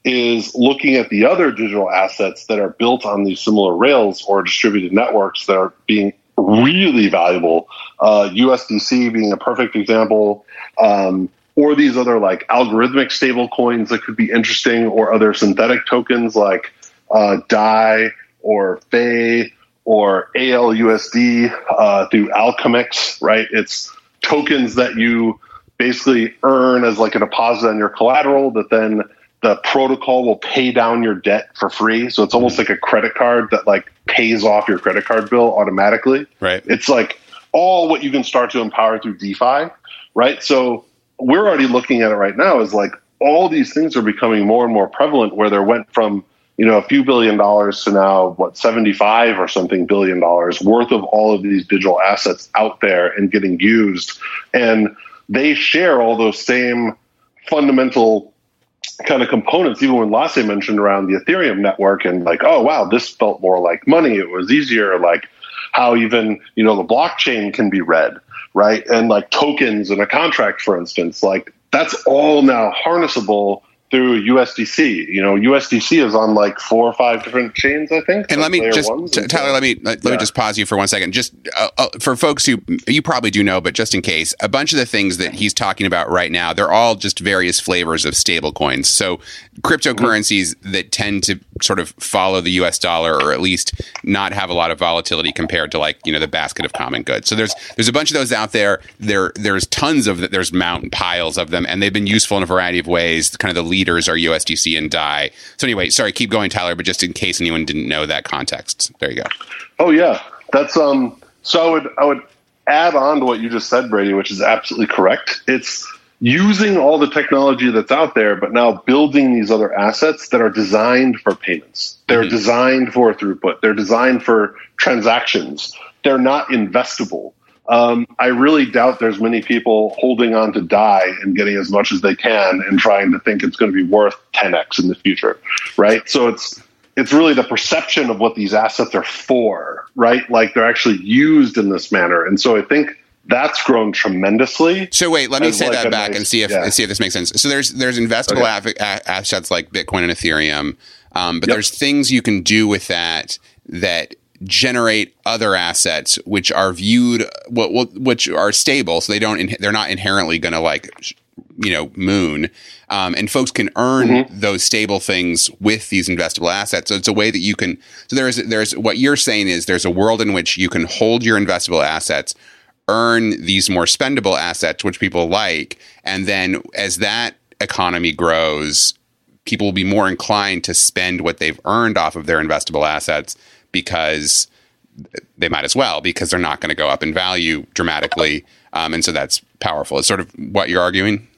is looking at the other digital assets that are built on these similar rails or distributed networks that are being really valuable. Uh, U S D C being a perfect example. Um, or these other like algorithmic stable coins that could be interesting, or other synthetic tokens like uh, D A I or F E I or A L U S D uh, through Alchemix, right? It's tokens that you basically earn as like a deposit on your collateral that then the protocol will pay down your debt for free. So it's almost like a credit card that like pays off your credit card bill automatically. Right. It's like all what you can start to empower through DeFi, right? So we're already looking at it right now as like all these things are becoming more and more prevalent, where there went from, you know, a few billion dollars to now, what, seventy-five or something billion dollars worth of all of these digital assets out there and getting used. And they share all those same fundamental kind of components, even when Lasse mentioned around the Ethereum network and like, oh, wow, this felt more like money. It was easier, like how even, you know, the blockchain can be read. Right. And like tokens and a contract, for instance, like that's all now harnessable through U S D C. You know, U S D C is on like four or five different chains, I think. And let me just, t- Tyler, let me let, yeah. let me just pause you for one second. Just uh, uh, for folks who you probably do know, but just in case, a bunch of the things that he's talking about right now, they're all just various flavors of stable coins. So cryptocurrencies mm-hmm. that tend to sort of follow the U S dollar, or at least not have a lot of volatility compared to like, you know, the basket of common goods. So there's there's a bunch of those out there. There there's tons of them. There's mountain piles of them, and they've been useful in a variety of ways. Kind of the leaders are U S D C and D A I. So anyway, sorry, keep going, Tyler, but just in case anyone didn't know that context, there you go. Oh yeah, that's um. So I would I would add on to what you just said, Brady, which is absolutely correct. It's using all the technology that's out there, but now building these other assets that are designed for payments. They're mm-hmm. designed for throughput. They're designed for transactions. They're not investable. Um, I really doubt there's many people holding on to D A I and getting as much as they can and trying to think it's going to be worth ten x in the future, right? So it's it's really the perception of what these assets are for, right? Like they're actually used in this manner. And so I think that's grown tremendously. So wait, let me say like that back nice, and see if yeah. and see if this makes sense. So there's there's investable okay. af- assets like Bitcoin and Ethereum, um, but yep. there's things you can do with that that generate other assets which are viewed which are stable, so they don't they're not inherently going to like you know moon, um, and folks can earn mm-hmm. those stable things with these investable assets. So it's a way that you can. So there's there's what you're saying is there's a world in which you can hold your investable assets, earn these more spendable assets, which people like, and then as that economy grows, people will be more inclined to spend what they've earned off of their investable assets because they might as well, because they're not going to go up in value dramatically. Um, and so that's powerful. It's sort of what you're arguing.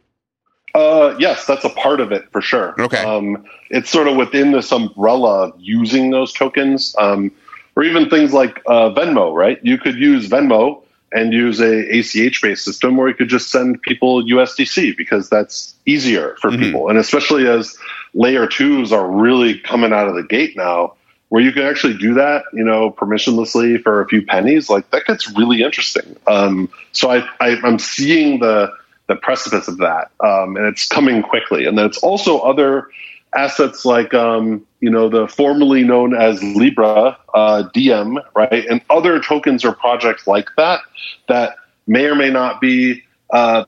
Uh, yes, that's a part of it for sure. Okay. Um, it's sort of within this umbrella of using those tokens, um, or even things like uh, Venmo, right? You could use Venmo and use a A C H-based system, or you could just send people U S D C because that's easier for mm-hmm. people. And especially as layer twos are really coming out of the gate now, where you can actually do that, you know, permissionlessly for a few pennies, like that gets really interesting. Um, so I, I, I'm seeing the the precipice of that, um, and it's coming quickly. And then it's also other assets like, um, you know, the formerly known as Libra, uh, D M, right? And other tokens or projects like that, that may or may not be uh,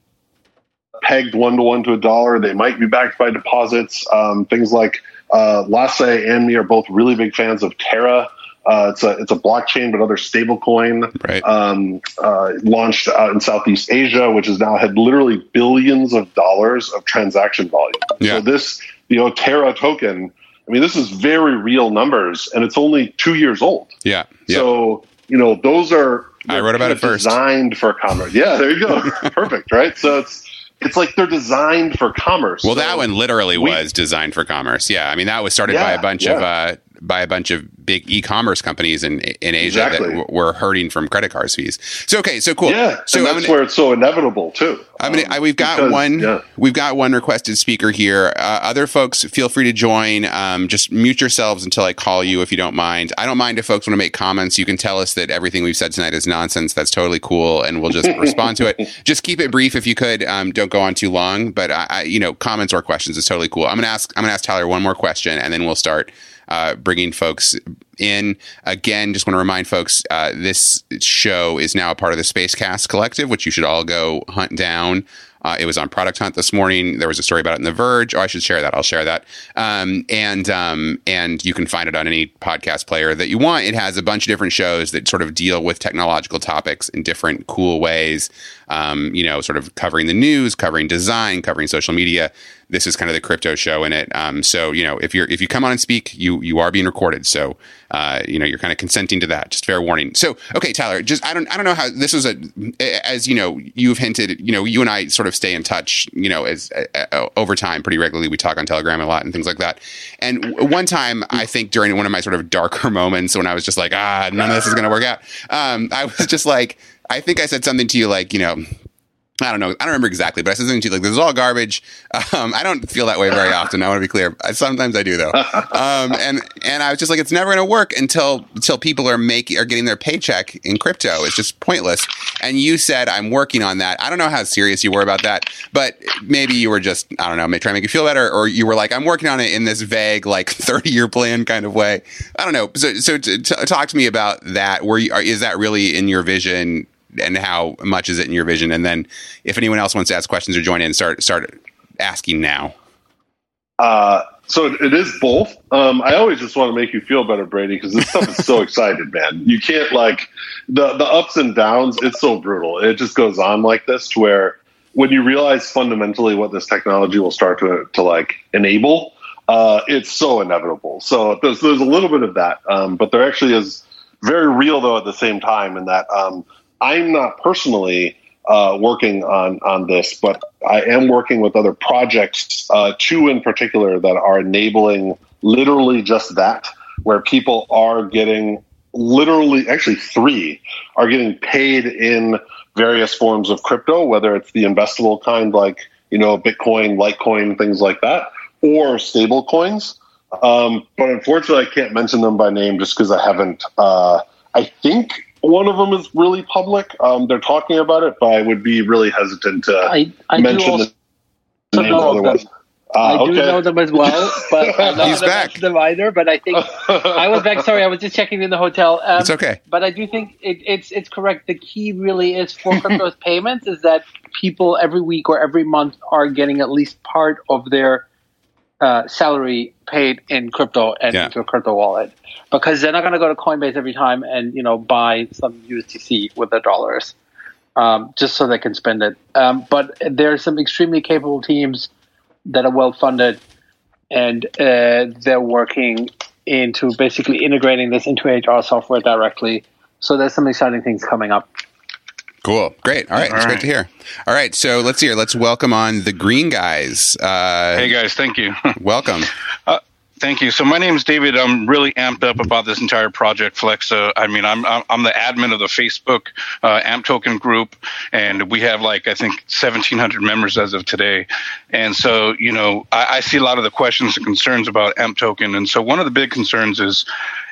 pegged one-to-one to a dollar. They might be backed by deposits. Um, things like uh, Lasse and me are both really big fans of Terra. Uh, it's a it's a blockchain, but other stable coin, right. um, uh, launched out in Southeast Asia, which has now had literally billions of dollars of transaction volume. Yeah. So this, the Terra token, I mean, this is very real numbers, and it's only two years old. Yeah. yeah. So, you know, those are I wrote about it first. Designed for commerce. Yeah, there you go. Perfect, right? So it's it's like they're designed for commerce. Well, so that one literally we, was designed for commerce. Yeah, I mean, that was started yeah, by a bunch yeah. of uh, by a bunch of big e-commerce companies in in Asia exactly. that w- were hurting from credit card fees. So okay, so cool. Yeah, so and that's gonna, where it's so inevitable too. I mean, um, we've got because, one. Yeah. We've got one requested speaker here. Uh, other folks, feel free to join. Um, just mute yourselves until I call you, if you don't mind. I don't mind if folks want to make comments. You can tell us that everything we've said tonight is nonsense. That's totally cool, and we'll just respond to it. Just keep it brief if you could. Um, don't go on too long. But I, I, you know, comments or questions is totally cool. I'm gonna ask. I'm gonna ask Tyler one more question, and then we'll start uh, bringing folks in. Again, just want to remind folks, uh, this show is now a part of the Spacecast Collective, which you should all go hunt down. Uh, it was on Product Hunt this morning. There was a story about it in The Verge. Oh, I should share that. I'll share that. Um, and um, and you can find it on any podcast player that you want. It has a bunch of different shows that sort of deal with technological topics in different cool ways. Um, you know, sort of covering the news, covering design, covering social media. This is kind of the crypto show in it. Um, so, you know, if you're if you come on and speak, you you are being recorded. So, uh, you know, you're kind of consenting to that. Just fair warning. So, okay, Tyler, just I don't I don't know how this was a as you know you've hinted. You know, you and I sort of stay in touch. You know, as uh, over time pretty regularly. We talk on Telegram a lot and things like that. And one time, I think during one of my sort of darker moments when I was just like, ah, none of this is going to work out. Um, I was just like, I think I said something to you like, you know. I don't know. I don't remember exactly, but I said something to you like, this is all garbage. Um, I don't feel that way very often. I want to be clear. I, sometimes I do though. Um, and, and I was just like, it's never going to work until, until people are making, are getting their paycheck in crypto. It's just pointless. And you said, I'm working on that. I don't know how serious you were about that, but maybe you were just, I don't know, trying to make you feel better. Or you were like, I'm working on it in this vague, like thirty year plan kind of way. I don't know. So, so t- t- talk to me about that. Were you, are, is that really in your vision? And how much is it in your vision? And then if anyone else wants to ask questions or join in, start start asking now. Uh, so it is both. Um, I always just want to make you feel better, Brady, because this stuff is so excited, man. You can't like the, the ups and downs. It's so brutal. It just goes on like this to where when you realize fundamentally what this technology will start to, to like enable, uh, it's so inevitable. So there's, there's a little bit of that. Um, but there actually is very real though at the same time in that, um, I'm not personally uh, working on, on this, but I am working with other projects, uh, two in particular that are enabling literally just that, where people are getting literally, actually three, are getting paid in various forms of crypto, whether it's the investable kind like, you know, Bitcoin, Litecoin, things like that, or stable coins. Um, but unfortunately, I can't mention them by name just because I haven't, uh, I think, one of them is really public. Um, they're talking about it, but I would be really hesitant to I, I mention the names otherwise. Uh, I do okay. know them as well, but I'm not He's going to back. mention them either. But I think I was back. Sorry, I was just checking in the hotel. Um, It's okay. But I do think it, it's it's correct. The key really is for crypto's payments is that people every week or every month are getting at least part of their uh, salary paid in crypto and Yeah. into a crypto wallet, because they're not going to go to Coinbase every time and you know buy some U S D C with their dollars um, just so they can spend it. Um, but there are some extremely capable teams that are well funded, and uh, they're working into basically integrating this into H R software directly. So there's some exciting things coming up. Cool. Great. All right. That's great to hear. All right. So let's hear. Let's welcome on the Green Guys. Uh, hey, guys. Thank you. welcome. Uh, thank you. So my name is David. I'm really amped up about this entire project, Flexa. I mean, I'm I'm the admin of the Facebook uh, A M P Token group, and we have like I think seventeen hundred members as of today. And so, you know, I, I see a lot of the questions and concerns about A M P Token, and so one of the big concerns is,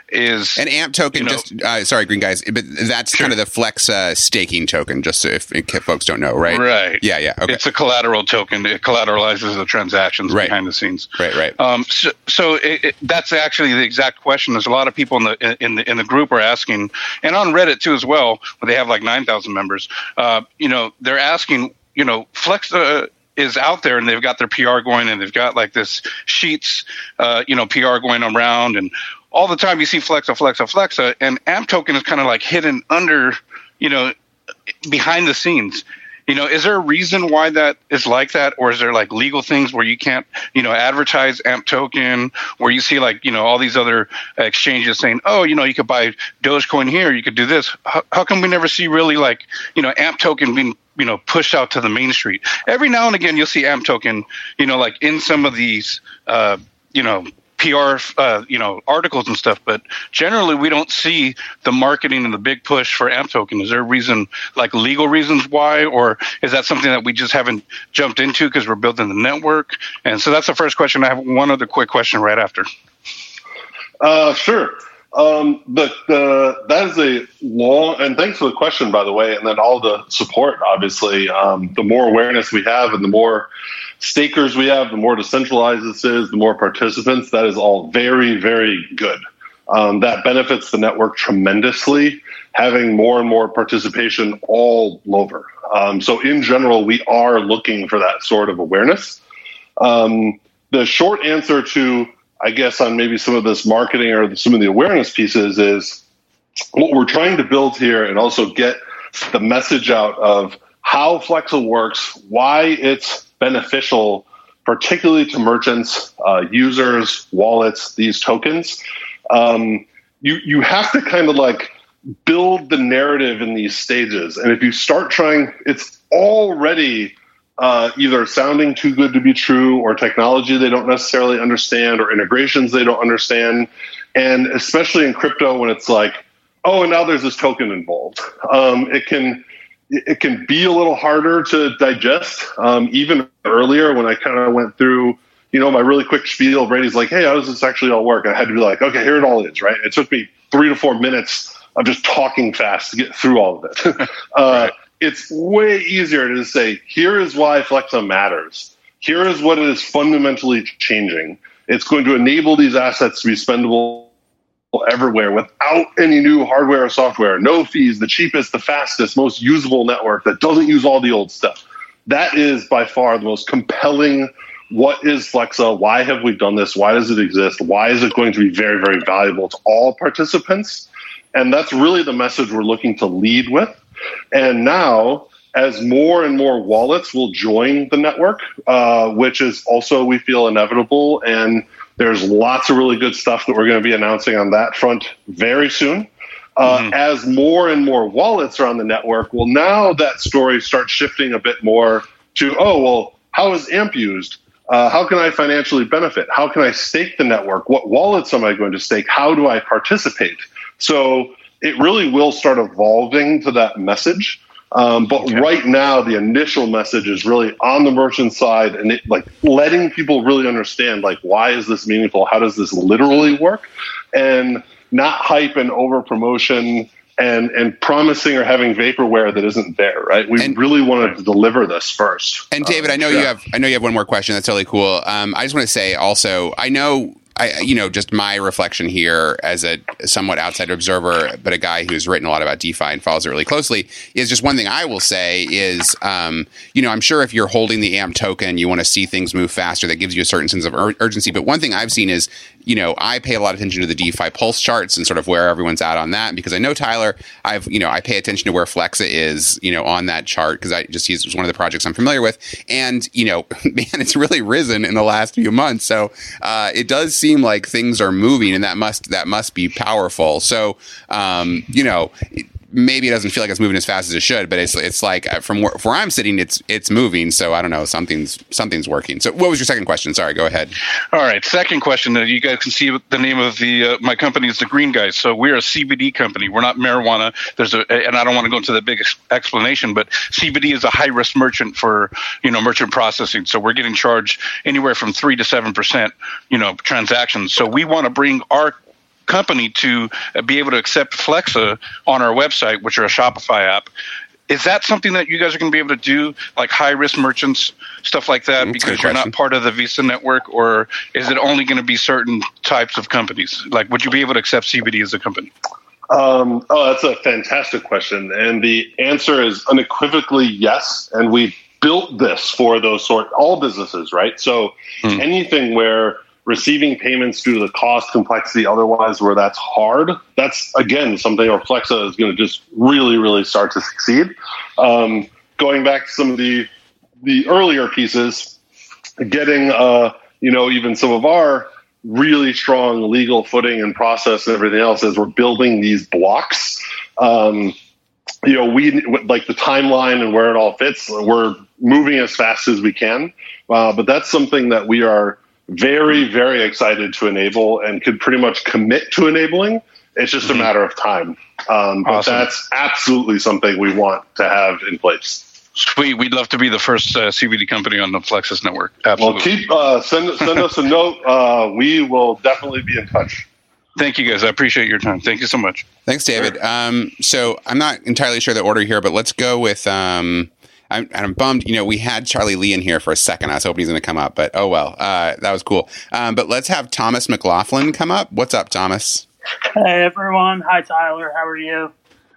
is an A M P token. You know, just uh, sorry, Green Guys, but that's sure. kind of the Flexa staking token. Just so if, if folks don't know, right? Right. Yeah, yeah. Okay. It's a collateral token. It collateralizes the transactions right. behind the scenes. Right, right. Um, so, so it, it, that's actually the exact question. There's a lot of people in the in the in the group are asking, and on Reddit too as well, where they have like nine thousand members. Uh, you know, they're asking. You know, Flexa is out there and they've got their P R going and they've got like this Sheets, uh, you know, P R going around, and all the time you see Flexa, Flexa, Flexa, and A M P token is kind of like hidden under, you know, behind the scenes. You know, is there a reason why that is like that, or is there like legal things where you can't, you know, advertise A M P token, where you see like, you know, all these other exchanges saying, oh, you know, you could buy Dogecoin here, you could do this. How, how come we never see really like, you know, A M P token being, you know, pushed out to the main street? Every now and again, you'll see A M P token, you know, like in some of these, uh, you know, P R, uh, you know, articles and stuff, but generally we don't see the marketing and the big push for A M P token. Is there a reason, like legal reasons why, or is that something that we just haven't jumped into because we're building the network? And so that's the first question. I have one other quick question right after. Uh, sure. Um, the, the, that is a long, and thanks for the question, by the way, and then all the support, obviously. Um, the more awareness we have and the more stakers we have, the more decentralized this is, the more participants, that is all very, very good. Um, that benefits the network tremendously, having more and more participation all over. Um, so in general, we are looking for that sort of awareness. Um, the short answer to, I guess, on maybe some of this marketing or some of the awareness pieces is what we're trying to build here and also get the message out of how Flexa works, why it's beneficial, particularly to merchants, uh, users, wallets, these tokens. Um, you, you have to kind of like build the narrative in these stages. And if you start trying, it's already Uh, either sounding too good to be true, or technology they don't necessarily understand, or integrations they don't understand. And especially in crypto, when it's like, oh, and now there's this token involved, um, it can it can be a little harder to digest. Um, even earlier, when I kind of went through, you know, my really quick spiel, Brady's like, hey, how does this actually all work? I had to be like, okay, here it all is, right? It took me three to four minutes of just talking fast to get through all of it. uh, right. It's way easier to say, here is why Flexa matters. Here is what it is fundamentally changing. It's going to enable these assets to be spendable everywhere without any new hardware or software, no fees, the cheapest, the fastest, most usable network that doesn't use all the old stuff. That is by far the most compelling. What is Flexa? Why have we done this? Why does it exist? Why is it going to be very, very valuable to all participants? And that's really the message we're looking to lead with. And now, as more and more wallets will join the network, uh, which is also, we feel, inevitable, and there's lots of really good stuff that we're going to be announcing on that front very soon. Uh, mm-hmm. As more and more wallets are on the network, well, now that story starts shifting a bit more to, oh, well, how is A M P used? Uh, how can I financially benefit? How can I stake the network? What wallets am I going to stake? How do I participate? So it really will start evolving to that message. Um, but okay. Right now, the initial message is really on the merchant side, and it, like letting people really understand, like, why is this meaningful? How does this literally work? And not hype and over promotion and, and promising or having vaporware that isn't there, right? We and, really wanted to deliver this first. And David, um, I know yeah. you have, I know you have one more question. That's really cool. Um, I just want to say also, I know, I, you know, just my reflection here as a somewhat outside observer, but a guy who's written a lot about DeFi and follows it really closely, is just one thing I will say is, um, you know, I'm sure if you're holding the A M P token, you want to see things move faster. That gives you a certain sense of ur- urgency. But one thing I've seen is, you know, I pay a lot of attention to the DeFi pulse charts and sort of where everyone's at on that, because I know Tyler, I've, you know, I pay attention to where Flexa is, you know, on that chart, because I just, he's one of the projects I'm familiar with. And, you know, man, it's really risen in the last few months. So uh, it does seem like things are moving, and that must, that must be powerful. So, um, you know, maybe it doesn't feel like it's moving as fast as it should, but it's it's like from where, where I'm sitting, it's it's moving. So I don't know, something's something's working. So what was your second question? Sorry, go ahead. All right, second question. You guys can see the name of the uh, my company is the Green Guys. So we're a C B D company. We're not marijuana. There's a, and I don't want to go into the big ex- explanation, but C B D is a high risk merchant for you know merchant processing. So we're getting charged anywhere from three to seven percent, you know, transactions. So we want to bring our company to be able to accept Flexa on our website, which are a Shopify app. Is that something that you guys are going to be able to do, like high-risk merchants, stuff like that, That's because you're not part of the Visa network? Or is it only going to be certain types of companies? Like, would you be able to accept C B D as a company? Um, oh, that's a fantastic question. And the answer is unequivocally yes. And we built this for those sort, all businesses, right? So hmm. anything where receiving payments due to the cost, complexity, otherwise, where that's hard, that's, again, something where Flexa is going to just really, really start to succeed. Um, going back to some of the the earlier pieces, getting, uh, you know, even some of our really strong legal footing and process and everything else as we're building these blocks. Um, you know, we like the timeline and where it all fits. We're moving as fast as we can, uh, but that's something that we are very, very excited to enable and could pretty much commit to enabling. It's just a matter of time. Um, but Awesome. That's absolutely something we want to have in place. Sweet. We'd love to be the first uh, C B D company on the Flexus network. Absolutely. Well, keep uh, send send us a note. Uh, we will definitely be in touch. Thank you, guys. I appreciate your time. Thank you so much. Thanks, David. Um, so I'm not entirely sure the order here, but let's go with. Um, I'm, I'm bummed. You know, we had Charlie Lee in here for a second. I was hoping he's going to come up, but oh well. Uh, that was cool. Um, but let's have Thomas McLaughlin come up. What's up, Thomas? Hey, everyone. Hi, Tyler. How are you?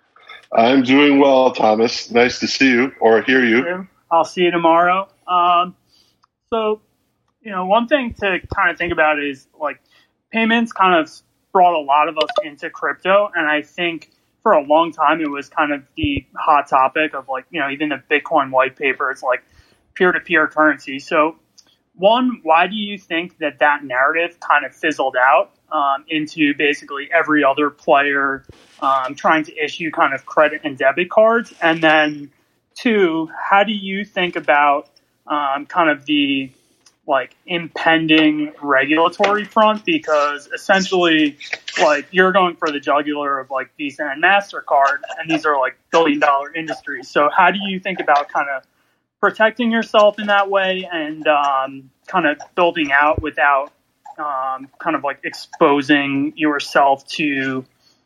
I'm doing well, Thomas. Nice to see you or hear you. I'll see you tomorrow. Um, so, you know, one thing to kind of think about is like payments kind of brought a lot of us into crypto. And I think for a long time, it was kind of the hot topic of like, you know, even the Bitcoin white paper, it's like peer-to-peer currency. So one, why do you think that that narrative kind of fizzled out um, into basically every other player um, trying to issue kind of credit and debit cards? And then two, how do you think about um, kind of the like impending regulatory front? Because essentially like you're going for the jugular of like Visa and MasterCard, and these are like billion dollar industries. So how do you think about kind of protecting yourself in that way and um, kind of building out without um, kind of like exposing yourself to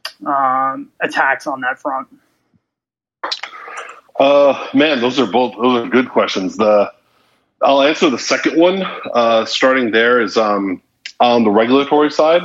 um, attacks on that front? Uh, man, those are both, those are good questions. The, I'll answer the second one. Uh, starting there is um, on the regulatory side.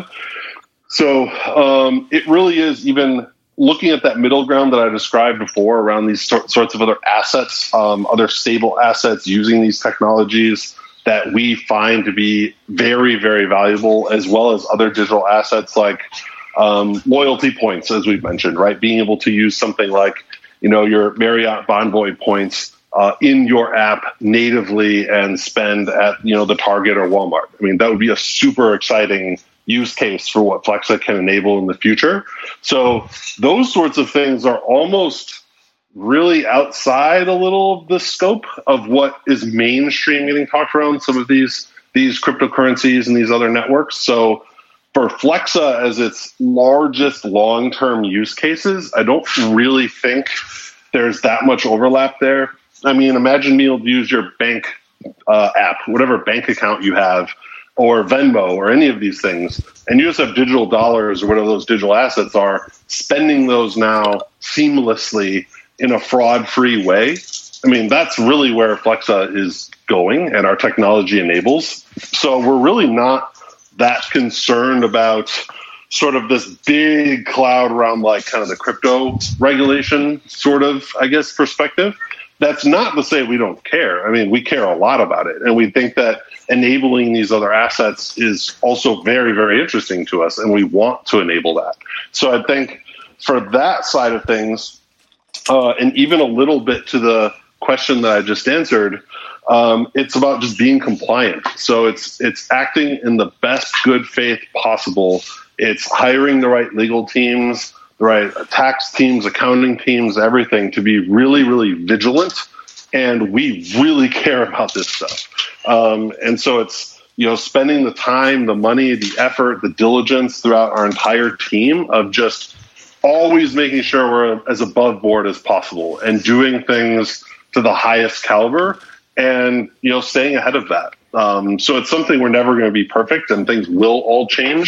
So um, it really is even looking at that middle ground that I described before around these sor- sorts of other assets, um, other stable assets using these technologies that we find to be very, very valuable, as well as other digital assets like um, loyalty points, as we've mentioned, right? Being able to use something like, you know, your Marriott Bonvoy points uh, in your app natively and spend at, you know, the Target or Walmart. I mean, that would be a super exciting use case for what Flexa can enable in the future. So those sorts of things are almost really outside a little of the scope of what is mainstream getting talked around some of these these cryptocurrencies and these other networks. So for Flexa as its largest long-term use cases, I don't really think there's that much overlap there. I mean, imagine being able to use your bank uh, app, whatever bank account you have, or Venmo or any of these things, and you just have digital dollars or whatever those digital assets are, spending those now seamlessly in a fraud-free way. I mean, that's really where Flexa is going and our technology enables. So we're really not that concerned about sort of this big cloud around like kind of the crypto regulation sort of, I guess, perspective. That's not to say we don't care. I mean, we care a lot about it. And we think that enabling these other assets is also very, very interesting to us. And we want to enable that. So I think for that side of things, uh, and even a little bit to the question that I just answered, um, it's about just being compliant. So it's it's acting in the best good faith possible. It's hiring the right legal teams, the right tax teams, accounting teams, everything to be really, really vigilant. And we really care about this stuff. Um, and so it's, you know, spending the time, the money, the effort, the diligence throughout our entire team of just always making sure we're as above board as possible and doing things to the highest caliber and, you know, staying ahead of that. Um, so it's something we're never going to be perfect and things will all change.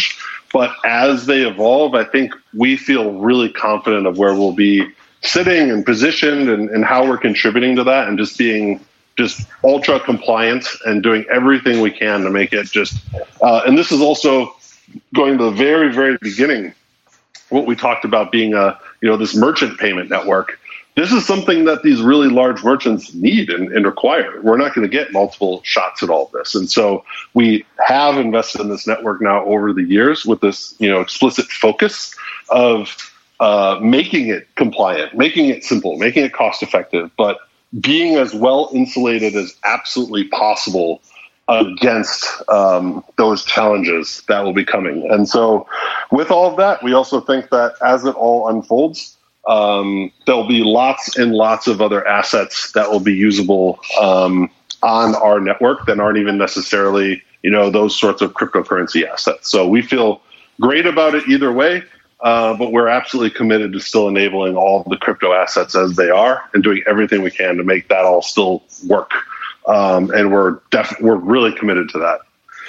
But as they evolve, I think we feel really confident of where we'll be sitting and positioned and, and how we're contributing to that, and just being just ultra compliant and doing everything we can to make it just, uh, and this is also going to the very, very beginning, what we talked about being a, you know, this merchant payment network. This is something that these really large merchants need and, and require. We're not going to get multiple shots at all of this. And so we have invested in this network now over the years with this, you know, explicit focus of uh, making it compliant, making it simple, making it cost effective, but being as well insulated as absolutely possible against um, those challenges that will be coming. And so with all of that, we also think that as it all unfolds, um, there'll be lots and lots of other assets that will be usable um, on our network that aren't even necessarily, you know, those sorts of cryptocurrency assets. So we feel great about it either way. Uh, but we're absolutely committed to still enabling all of the crypto assets as they are and doing everything we can to make that all still work. Um, and we're def- we're really committed to that.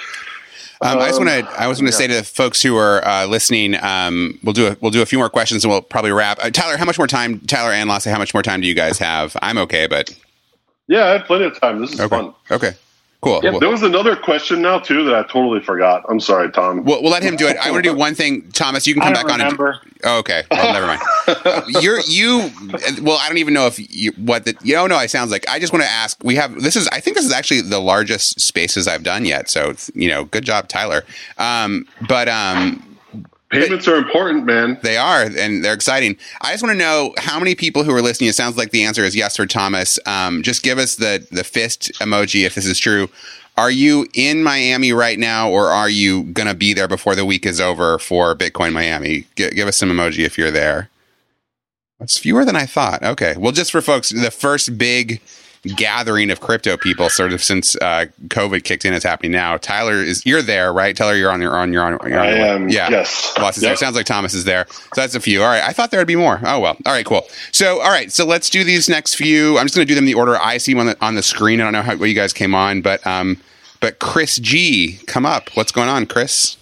Um, I just want to I was going to yeah. say to the folks who are uh, listening, um, we'll do a, we'll do a few more questions and we'll probably wrap. Uh, Tyler, how much more time? Tyler and Lasse, how much more time do you guys have? I'm okay, but yeah, I have plenty of time. This is okay. fun. Okay. Cool. Yeah, well, there was another question now too that I totally forgot. I'm sorry, Tom. We'll, we'll let him do it. I want to do one thing, Thomas. You can come I don't back remember. on. And, oh, okay. Well, never mind. You're you. Well, I don't even know if you what the. You don't know. It sounds like. I just want to ask. We have this is. I think this is actually the largest spaces I've done yet. So you know, good job, Tyler. Um, but um. Payments are important, man. They are, and they're exciting. I just want to know how many people who are listening. It sounds like the answer is yes for Thomas. Um, just give us the the fist emoji if this is true. Are you in Miami right now, or are you going to be there before the week is over for Bitcoin Miami? G- give us some emoji if you're there. That's fewer than I thought. Okay. Well, just for folks, the first big gathering of crypto people sort of since uh, COVID kicked in is happening now. Tyler is, you're there, right? Tyler, you're on your on your on. You're on I your am. Yeah. Yes. Lots is Yep. there. Sounds like Thomas is there. So that's a few. All right. I thought there would be more. Oh, well. All right, cool. So, all right. So let's do these next few. I'm just going to do them in the order I see on the, on the screen. I don't know how what you guys came on, but, um, but Chris G, come up. What's going on, Chris?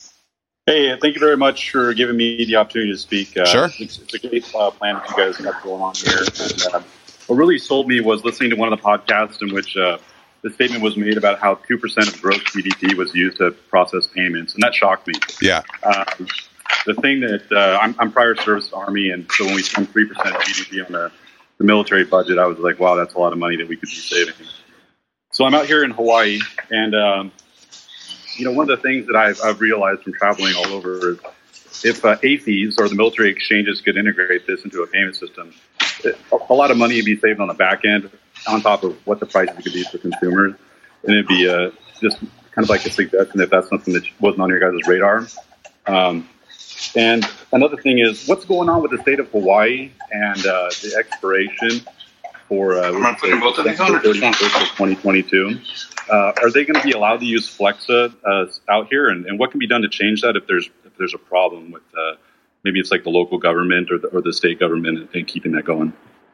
Hey, thank you very much for giving me the opportunity to speak. Uh, Sure. It's, it's a great uh, plan that you guys have going on here. And, uh, what really sold me was listening to one of the podcasts in which uh, the statement was made about how two percent of gross G D P was used to process payments, and that shocked me. Yeah. Um, the thing that uh, I'm, I'm prior service Army, and so when we spend three percent of G D P on the, the military budget, I was like, wow, that's a lot of money that we could be saving. So I'm out here in Hawaii, and um, you know, one of the things that I've, I've realized from traveling all over is if uh, A F Es or the military exchanges could integrate this into a payment system, it, a lot of money would be saved on the back end on top of what the prices could be for consumers. And it'd be uh, just kind of like a suggestion if that's something that wasn't on your guys' radar. Um, and another thing is what's going on with the state of Hawaii and uh, the expiration for uh, twenty twenty-two. Uh, are they going to be allowed to use Flexa uh, out here? And, and what can be done to change that if there's if there's a problem with uh, maybe it's like the local government or the, or the state government and keeping that going?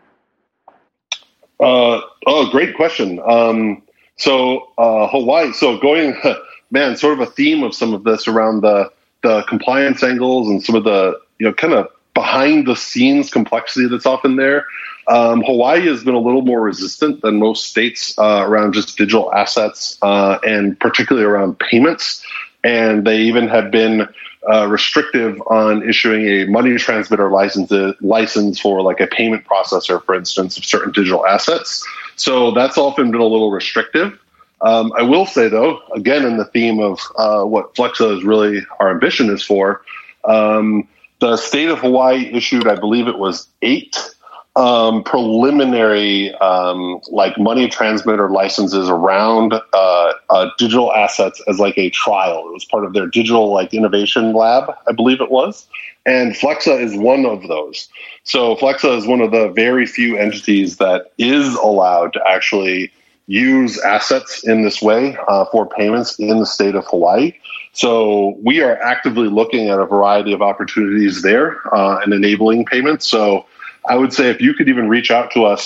Uh, oh, great question. Um, so uh, Hawaii, so going, man, sort of a theme of some of this around the, the compliance angles and some of the, you know, kind of behind the scenes complexity that's often there. Um, Hawaii has been a little more resistant than most states uh, around just digital assets uh, and particularly around payments. And they even have been uh, restrictive on issuing a money transmitter license, license for like a payment processor, for instance, of certain digital assets. So that's often been a little restrictive. Um, I will say, though, again, in the theme of uh, what Flexa is really our ambition is for, um, the state of Hawaii issued, I believe it was eight um, preliminary um, like money transmitter licenses around uh, uh, digital assets as like a trial. It was part of their digital like innovation lab, I believe it was. And Flexa is one of those. So Flexa is one of the very few entities that is allowed to actually use assets in this way uh, for payments in the state of Hawaii. So we are actively looking at a variety of opportunities there uh, and enabling payments. So I would say if you could even reach out to us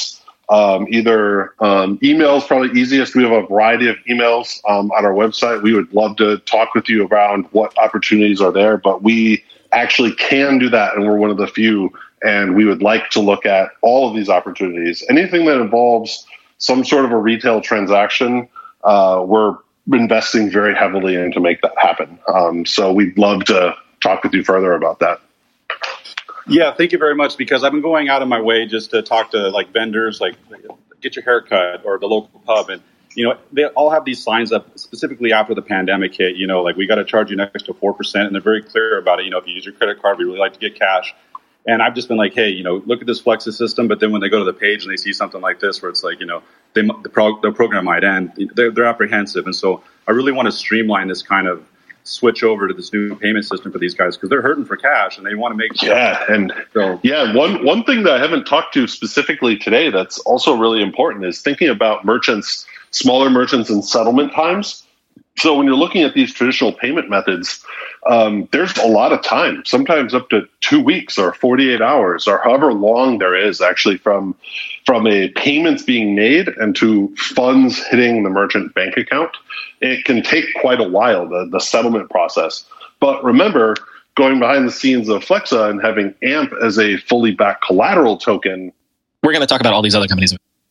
Um, either um, email is probably easiest. We have a variety of emails um, on our website. We would love to talk with you around what opportunities are there, but we actually can do that, and we're one of the few, and we would like to look at all of these opportunities. Anything that involves some sort of a retail transaction, uh, we're investing very heavily in to make that happen. Um, so we'd love to talk with you further about that. Yeah, thank you very much, because I've been going out of my way just to talk to like vendors, like Get Your Haircut or the local pub. And, you know, they all have these signs up specifically after the pandemic hit, you know, like we got to charge you an extra four percent. And they're very clear about it. You know, if you use your credit card, we really like to get cash. And I've just been like, hey, you know, look at this Flexa system. But then when they go to the page and they see something like this, where it's like, you know, they, the, pro, the program might end, they're, they're apprehensive. And so I really want to streamline this kind of switch over to this new payment system for these guys, because they're hurting for cash and they want to make sure. Yeah, and so, yeah, one one thing that I haven't talked to specifically today that's also really important is thinking about merchants, smaller merchants, and settlement times. So when you're looking at these traditional payment methods, um, there's a lot of time, sometimes up to two weeks or forty-eight hours or however long there is actually from from a payments being made and to funds hitting the merchant bank account. It can take quite a while, the, the settlement process. But remember, going behind the scenes of Flexa and having A M P as a fully backed collateral token. We're going to talk about all these other companies.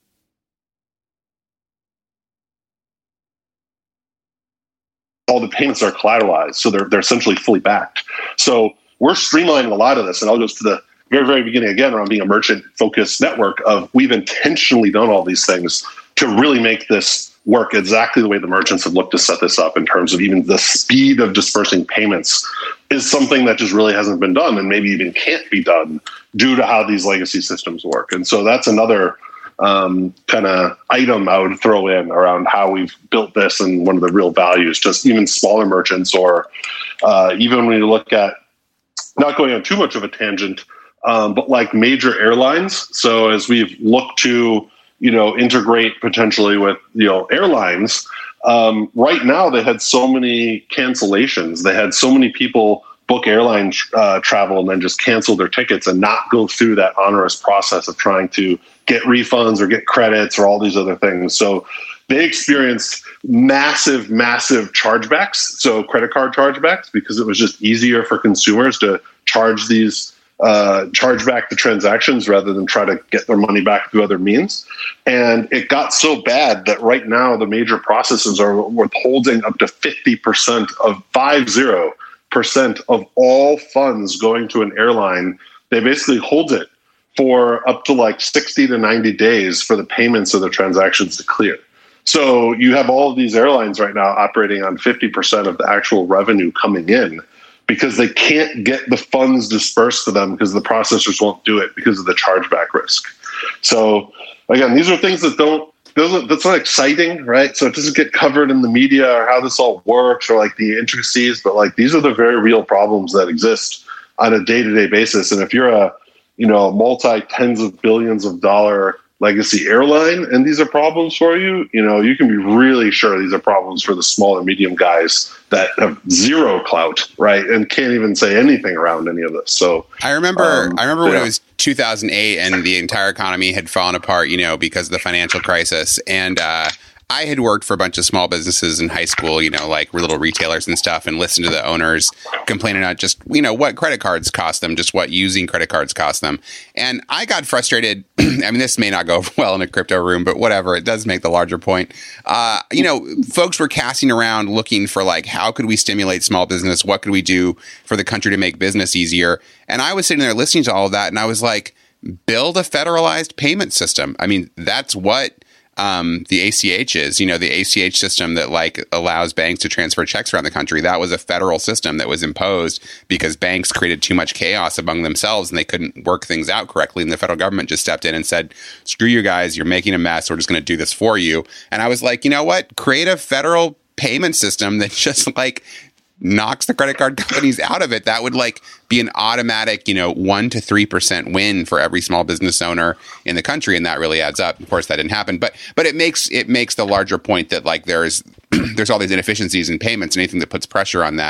All the payments are collateralized, so they're they're essentially fully backed. So we're streamlining a lot of this, and I'll go to the very, very beginning again around being a merchant-focused network of we've intentionally done all these things to really make this work exactly the way the merchants have looked to set this up in terms of even the speed of dispersing payments is something that just really hasn't been done and maybe even can't be done due to how these legacy systems work. And so that's another um, kind of item I would throw in around how we've built this and one of the real values, just even smaller merchants or uh, even when you look at, not going on too much of a tangent, um, but like major airlines. So as we've looked to, you know, integrate potentially with, you know, airlines, um, right now they had so many cancellations. They had so many people book airline uh, travel and then just cancel their tickets and not go through that onerous process of trying to get refunds or get credits or all these other things. So they experienced massive, massive chargebacks. So credit card chargebacks, because it was just easier for consumers to charge these uh, charge back the transactions rather than try to get their money back through other means. And it got so bad that right now the major processors are withholding up to fifty percent of five zero percent of all funds going to an airline. They basically hold it for up to like sixty to ninety days for the payments of the transactions to clear. So you have all of these airlines right now operating on fifty percent of the actual revenue coming in because they can't get the funds dispersed to them because the processors won't do it because of the chargeback risk. So again, these are things that don't, those, that's not exciting, right? So it doesn't get covered in the media or how this all works or like the intricacies, but like these are the very real problems that exist on a day-to-day basis. And if you're a, you know, multi tens of billions of dollar legacy airline and these are problems for you, you know, you can be really sure these are problems for the small and medium guys that have zero clout, right, and can't even say anything around any of this. So I remember um, I remember yeah. when it was two thousand eight and the entire economy had fallen apart, you know, because of the financial crisis. And uh I had worked for a bunch of small businesses in high school, you know, like little retailers and stuff, and listened to the owners complaining about just, you know, what credit cards cost them, just what using credit cards cost them. And I got frustrated. I mean, this may not go well in a crypto room, but whatever. It does make the larger point. Uh, you know, folks were casting around looking for like, how could we stimulate small business? What could we do for the country to make business easier? And I was sitting there listening to all of that, and I was like, build a federalized payment system. I mean, that's what Um, the A C H is, you know, the A C H system that like allows banks to transfer checks around the country. That was a federal system that was imposed because banks created too much chaos among themselves and they couldn't work things out correctly. And the federal government just stepped in and said, screw you guys, you're making a mess. We're just going to do this for you. And I was like, you know what? Create a federal payment system that just like knocks the credit card companies out of it. That would like be an automatic, you know, one to three percent win for every small business owner in the country, and that really adds up. Of course, that didn't happen, but but it makes it makes the larger point that like there's there's all these inefficiencies in payments, and anything that puts pressure on that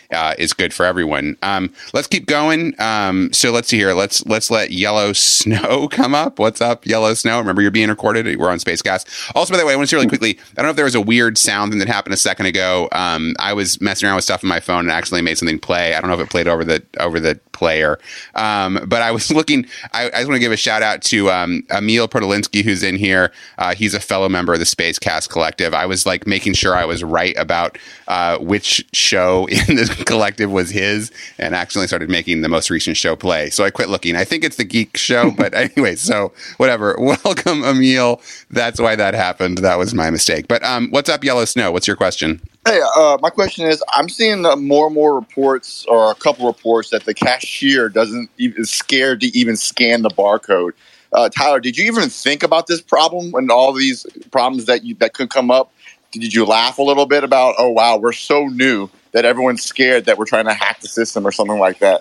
uh, is good for everyone. Um, let's keep going. Um, so let's see here. Let's let's let Yellow Snow come up. What's up, Yellow Snow? Remember, you're being recorded. We're on Spacecast. Also, by the way, I want to say really quickly, I don't know if there was a weird sound thing that happened a second ago. Um, I was messing around with stuff on my phone and accidentally made something play. I don't know if it played over the over the player. Um, but I was looking, I, I just want to give a shout out to um, Emil Protolinsky, who's in here. Uh, he's a fellow member of the Spacecast Collective. I was like making sure I was right about uh, which show in the collective was his, and accidentally started making the most recent show play. So I quit looking. I think it's the Geek Show, but anyway, so whatever. Welcome, Emil. That's why that happened. That was my mistake. But um, what's up, Yellow Snow? What's your question? Hey, uh, my question is, I'm seeing uh, more and more reports, or a couple reports, that the cashier doesn't even, is scared to even scan the barcode. Uh, Tyler, did you even think about this problem and all these problems that you, that could come up? Did you laugh a little bit about, oh, wow, we're so new that everyone's scared that we're trying to hack the system or something like that?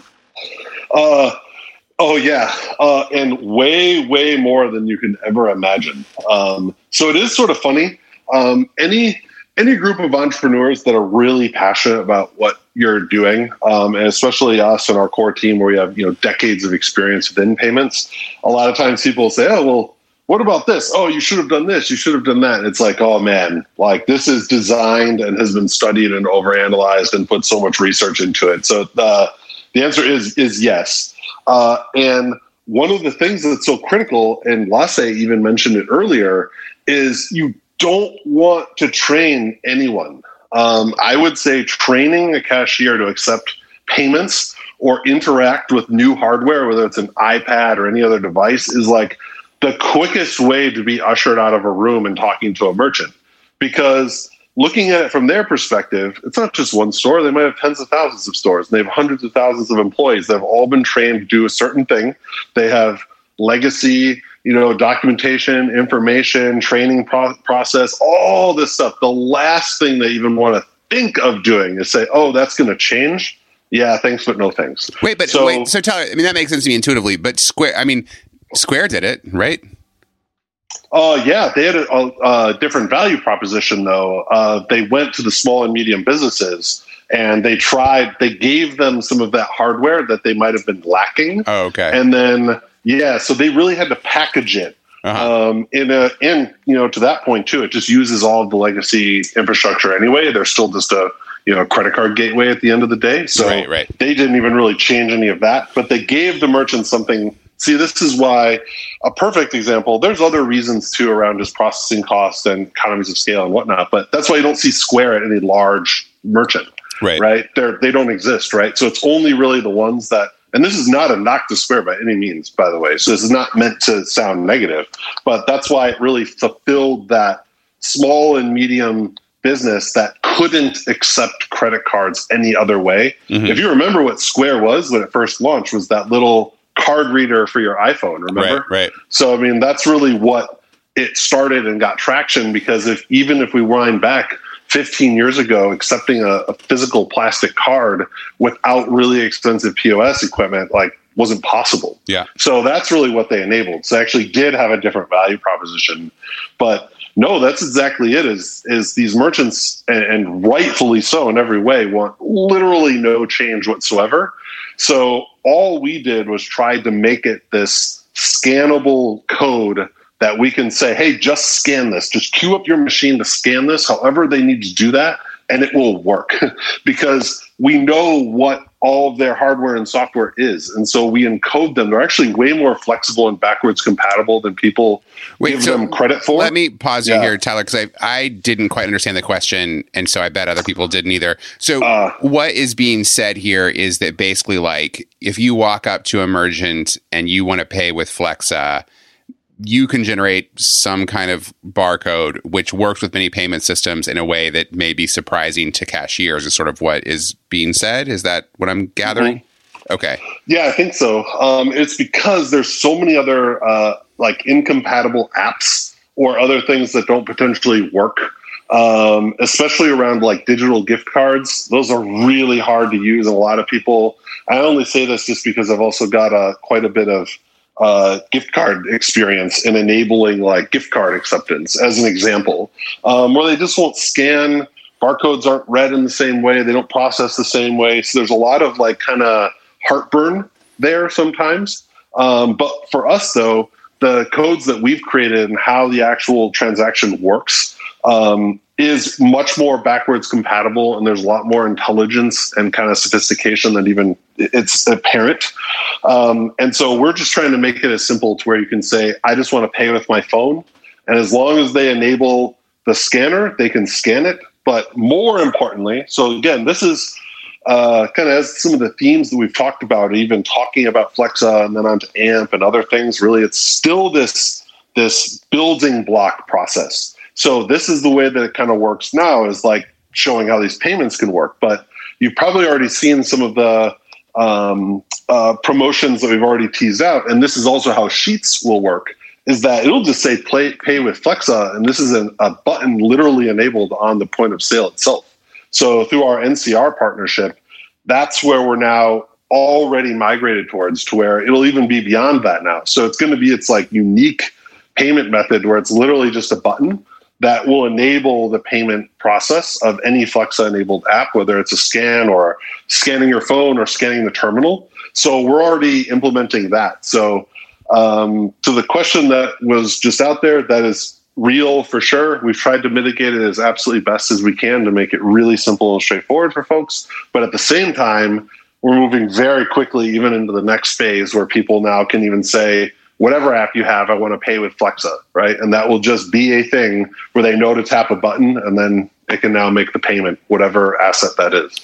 Uh, oh, yeah. Uh, and way, way more than you can ever imagine. Um, so it is sort of funny. Um, any... Any group of entrepreneurs that are really passionate about what you're doing, um, and especially us and our core team where we have, you know, decades of experience within payments, a lot of times people say, oh, well, what about this? Oh, you should have done this. You should have done that. And it's like, oh, man, like this is designed and has been studied and overanalyzed and put so much research into it. So the, the answer is, is yes. Uh, and one of the things that's so critical, and Lasse even mentioned it earlier, is you don't want to train anyone. Um, I would say training a cashier to accept payments or interact with new hardware, whether it's an iPad or any other device, is like the quickest way to be ushered out of a room and talking to a merchant. Because looking at it from their perspective, it's not just one store. They might have tens of thousands of stores. And they have hundreds of thousands of employees. They've all been trained to do a certain thing. They have legacy, you know, documentation, information, training pro- process, all this stuff. The last thing they even want to think of doing is say, oh, that's going to change. Yeah, thanks, but no thanks. Wait, but so, wait, so Tyler, I mean, that makes sense to me intuitively, but Square, I mean, Square did it, right? Oh, uh, yeah, they had a, a, a different value proposition, though. Uh, they went to the small and medium businesses and they tried, they gave them some of that hardware that they might have been lacking. Oh, okay. And then, yeah, so they really had to package it. Uh-huh. Um, in a, in, you know, to that point too, it just uses all of the legacy infrastructure anyway. They're still just a, you know, credit card gateway at the end of the day. So right, right. They didn't even really change any of that, but they gave the merchant something. See, this is why a perfect example, there's other reasons too around just processing costs and economies of scale and whatnot, but that's why you don't see Square at any large merchant, right? Right. They're, they don't exist. Right. So it's only really the ones that, and this is not a knock to Square by any means, by the way. So this is not meant to sound negative, but that's why it really fulfilled that small and medium business that couldn't accept credit cards any other way. Mm-hmm. If you remember what Square was when it first launched, was that little card reader for your iPhone, remember? Right, right. So, I mean, that's really what it started and got traction, because if even if we wind back fifteen years ago, accepting a, a physical plastic card without really expensive P O S equipment, like, wasn't possible. Yeah. So that's really what they enabled. So they actually did have a different value proposition. But no, that's exactly it, is, is these merchants, and, and rightfully so in every way, want literally no change whatsoever. So all we did was try to make it this scannable code that we can say, hey, just scan this. Just queue up your machine to scan this, however they need to do that, and it will work. Because we know what all of their hardware and software is. And so we encode them. They're actually way more flexible and backwards compatible than people Wait, give so them credit for. Let me pause you yeah. here, Tyler, because I, I didn't quite understand the question, and so I bet other people didn't either. So uh, what is being said here is that basically, like, if you walk up to a merchant and you want to pay with Flexa, you can generate some kind of barcode which works with many payment systems in a way that may be surprising to cashiers, is sort of what is being said. Is that what I'm gathering? Mm-hmm. Okay. Yeah, I think so. Um, it's because there's so many other uh, like incompatible apps or other things that don't potentially work, um, especially around like digital gift cards. Those are really hard to use. And a lot of people, I only say this just because I've also got a, quite a bit of Uh, gift card experience in enabling like gift card acceptance as an example, um, where they just won't scan barcodes aren't read in the same way. They don't process the same way. So there's a lot of like kind of heartburn there sometimes. Um, but for us, though, the codes that we've created and how the actual transaction works um, is much more backwards compatible, and there's a lot more intelligence and kind of sophistication than even it's apparent. Um, and so we're just trying to make it as simple to where you can say, I just want to pay with my phone. And as long as they enable the scanner, they can scan it. But more importantly, so again, this is uh, kind of as some of the themes that we've talked about, even talking about Flexa and then onto A M P and other things, really, it's still this, this building block process. So this is the way that it kind of works now, is like showing how these payments can work. But you've probably already seen some of the um, uh, promotions that we've already teased out. And this is also how Sheets will work, is that it'll just say play, pay with Flexa. And this is an, a button literally enabled on the point of sale itself. So through our N C R partnership, that's where we're now already migrated towards, to where it'll even be beyond that now. So it's going to be its like unique payment method where it's literally just a button that will enable the payment process of any Flexa-enabled app, whether it's a scan or scanning your phone or scanning the terminal. So we're already implementing that. So um, to the question that was just out there, that is real for sure. We've tried to mitigate it as absolutely best as we can to make it really simple and straightforward for folks. But at the same time, we're moving very quickly even into the next phase where people now can even say, whatever app you have, I want to pay with Flexa, right? And that will just be a thing where they know to tap a button and then it can now make the payment, whatever asset that is.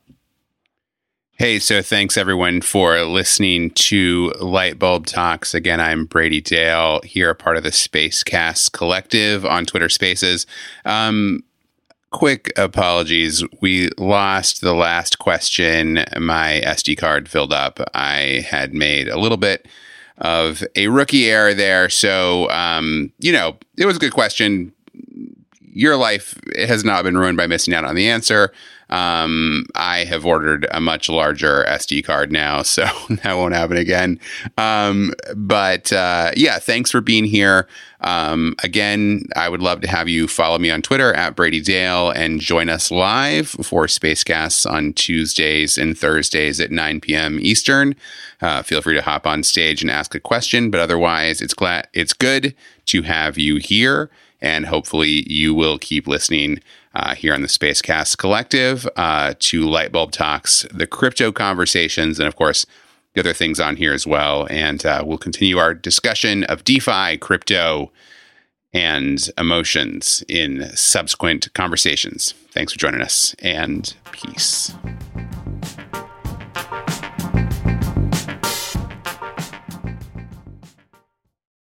Hey, so thanks everyone for listening to Lightbulb Talks. Again, I'm Brady Dale, here, a part of the Spacecast Collective on Twitter Spaces. Um, quick apologies. We lost the last question. My S D card filled up. I had made a little bit of a rookie error there. So, um, you know, it was a good question. Your life has not been ruined by missing out on the answer. Um, I have ordered a much larger S D card now, so that won't happen again. Um, but uh, yeah, thanks for being here. Um, again, I would love to have you follow me on Twitter at Brady Dale and join us live for Spacecasts on Tuesdays and Thursdays at nine p.m. Eastern. Uh, feel free to hop on stage and ask a question, but otherwise, it's glad it's good to have you here, and hopefully you will keep listening Uh, here on the Spacecast Collective, uh, to Lightbulb Talks, the crypto conversations, and of course, the other things on here as well. And uh, we'll continue our discussion of DeFi, crypto, and emotions in subsequent conversations. Thanks for joining us, and peace.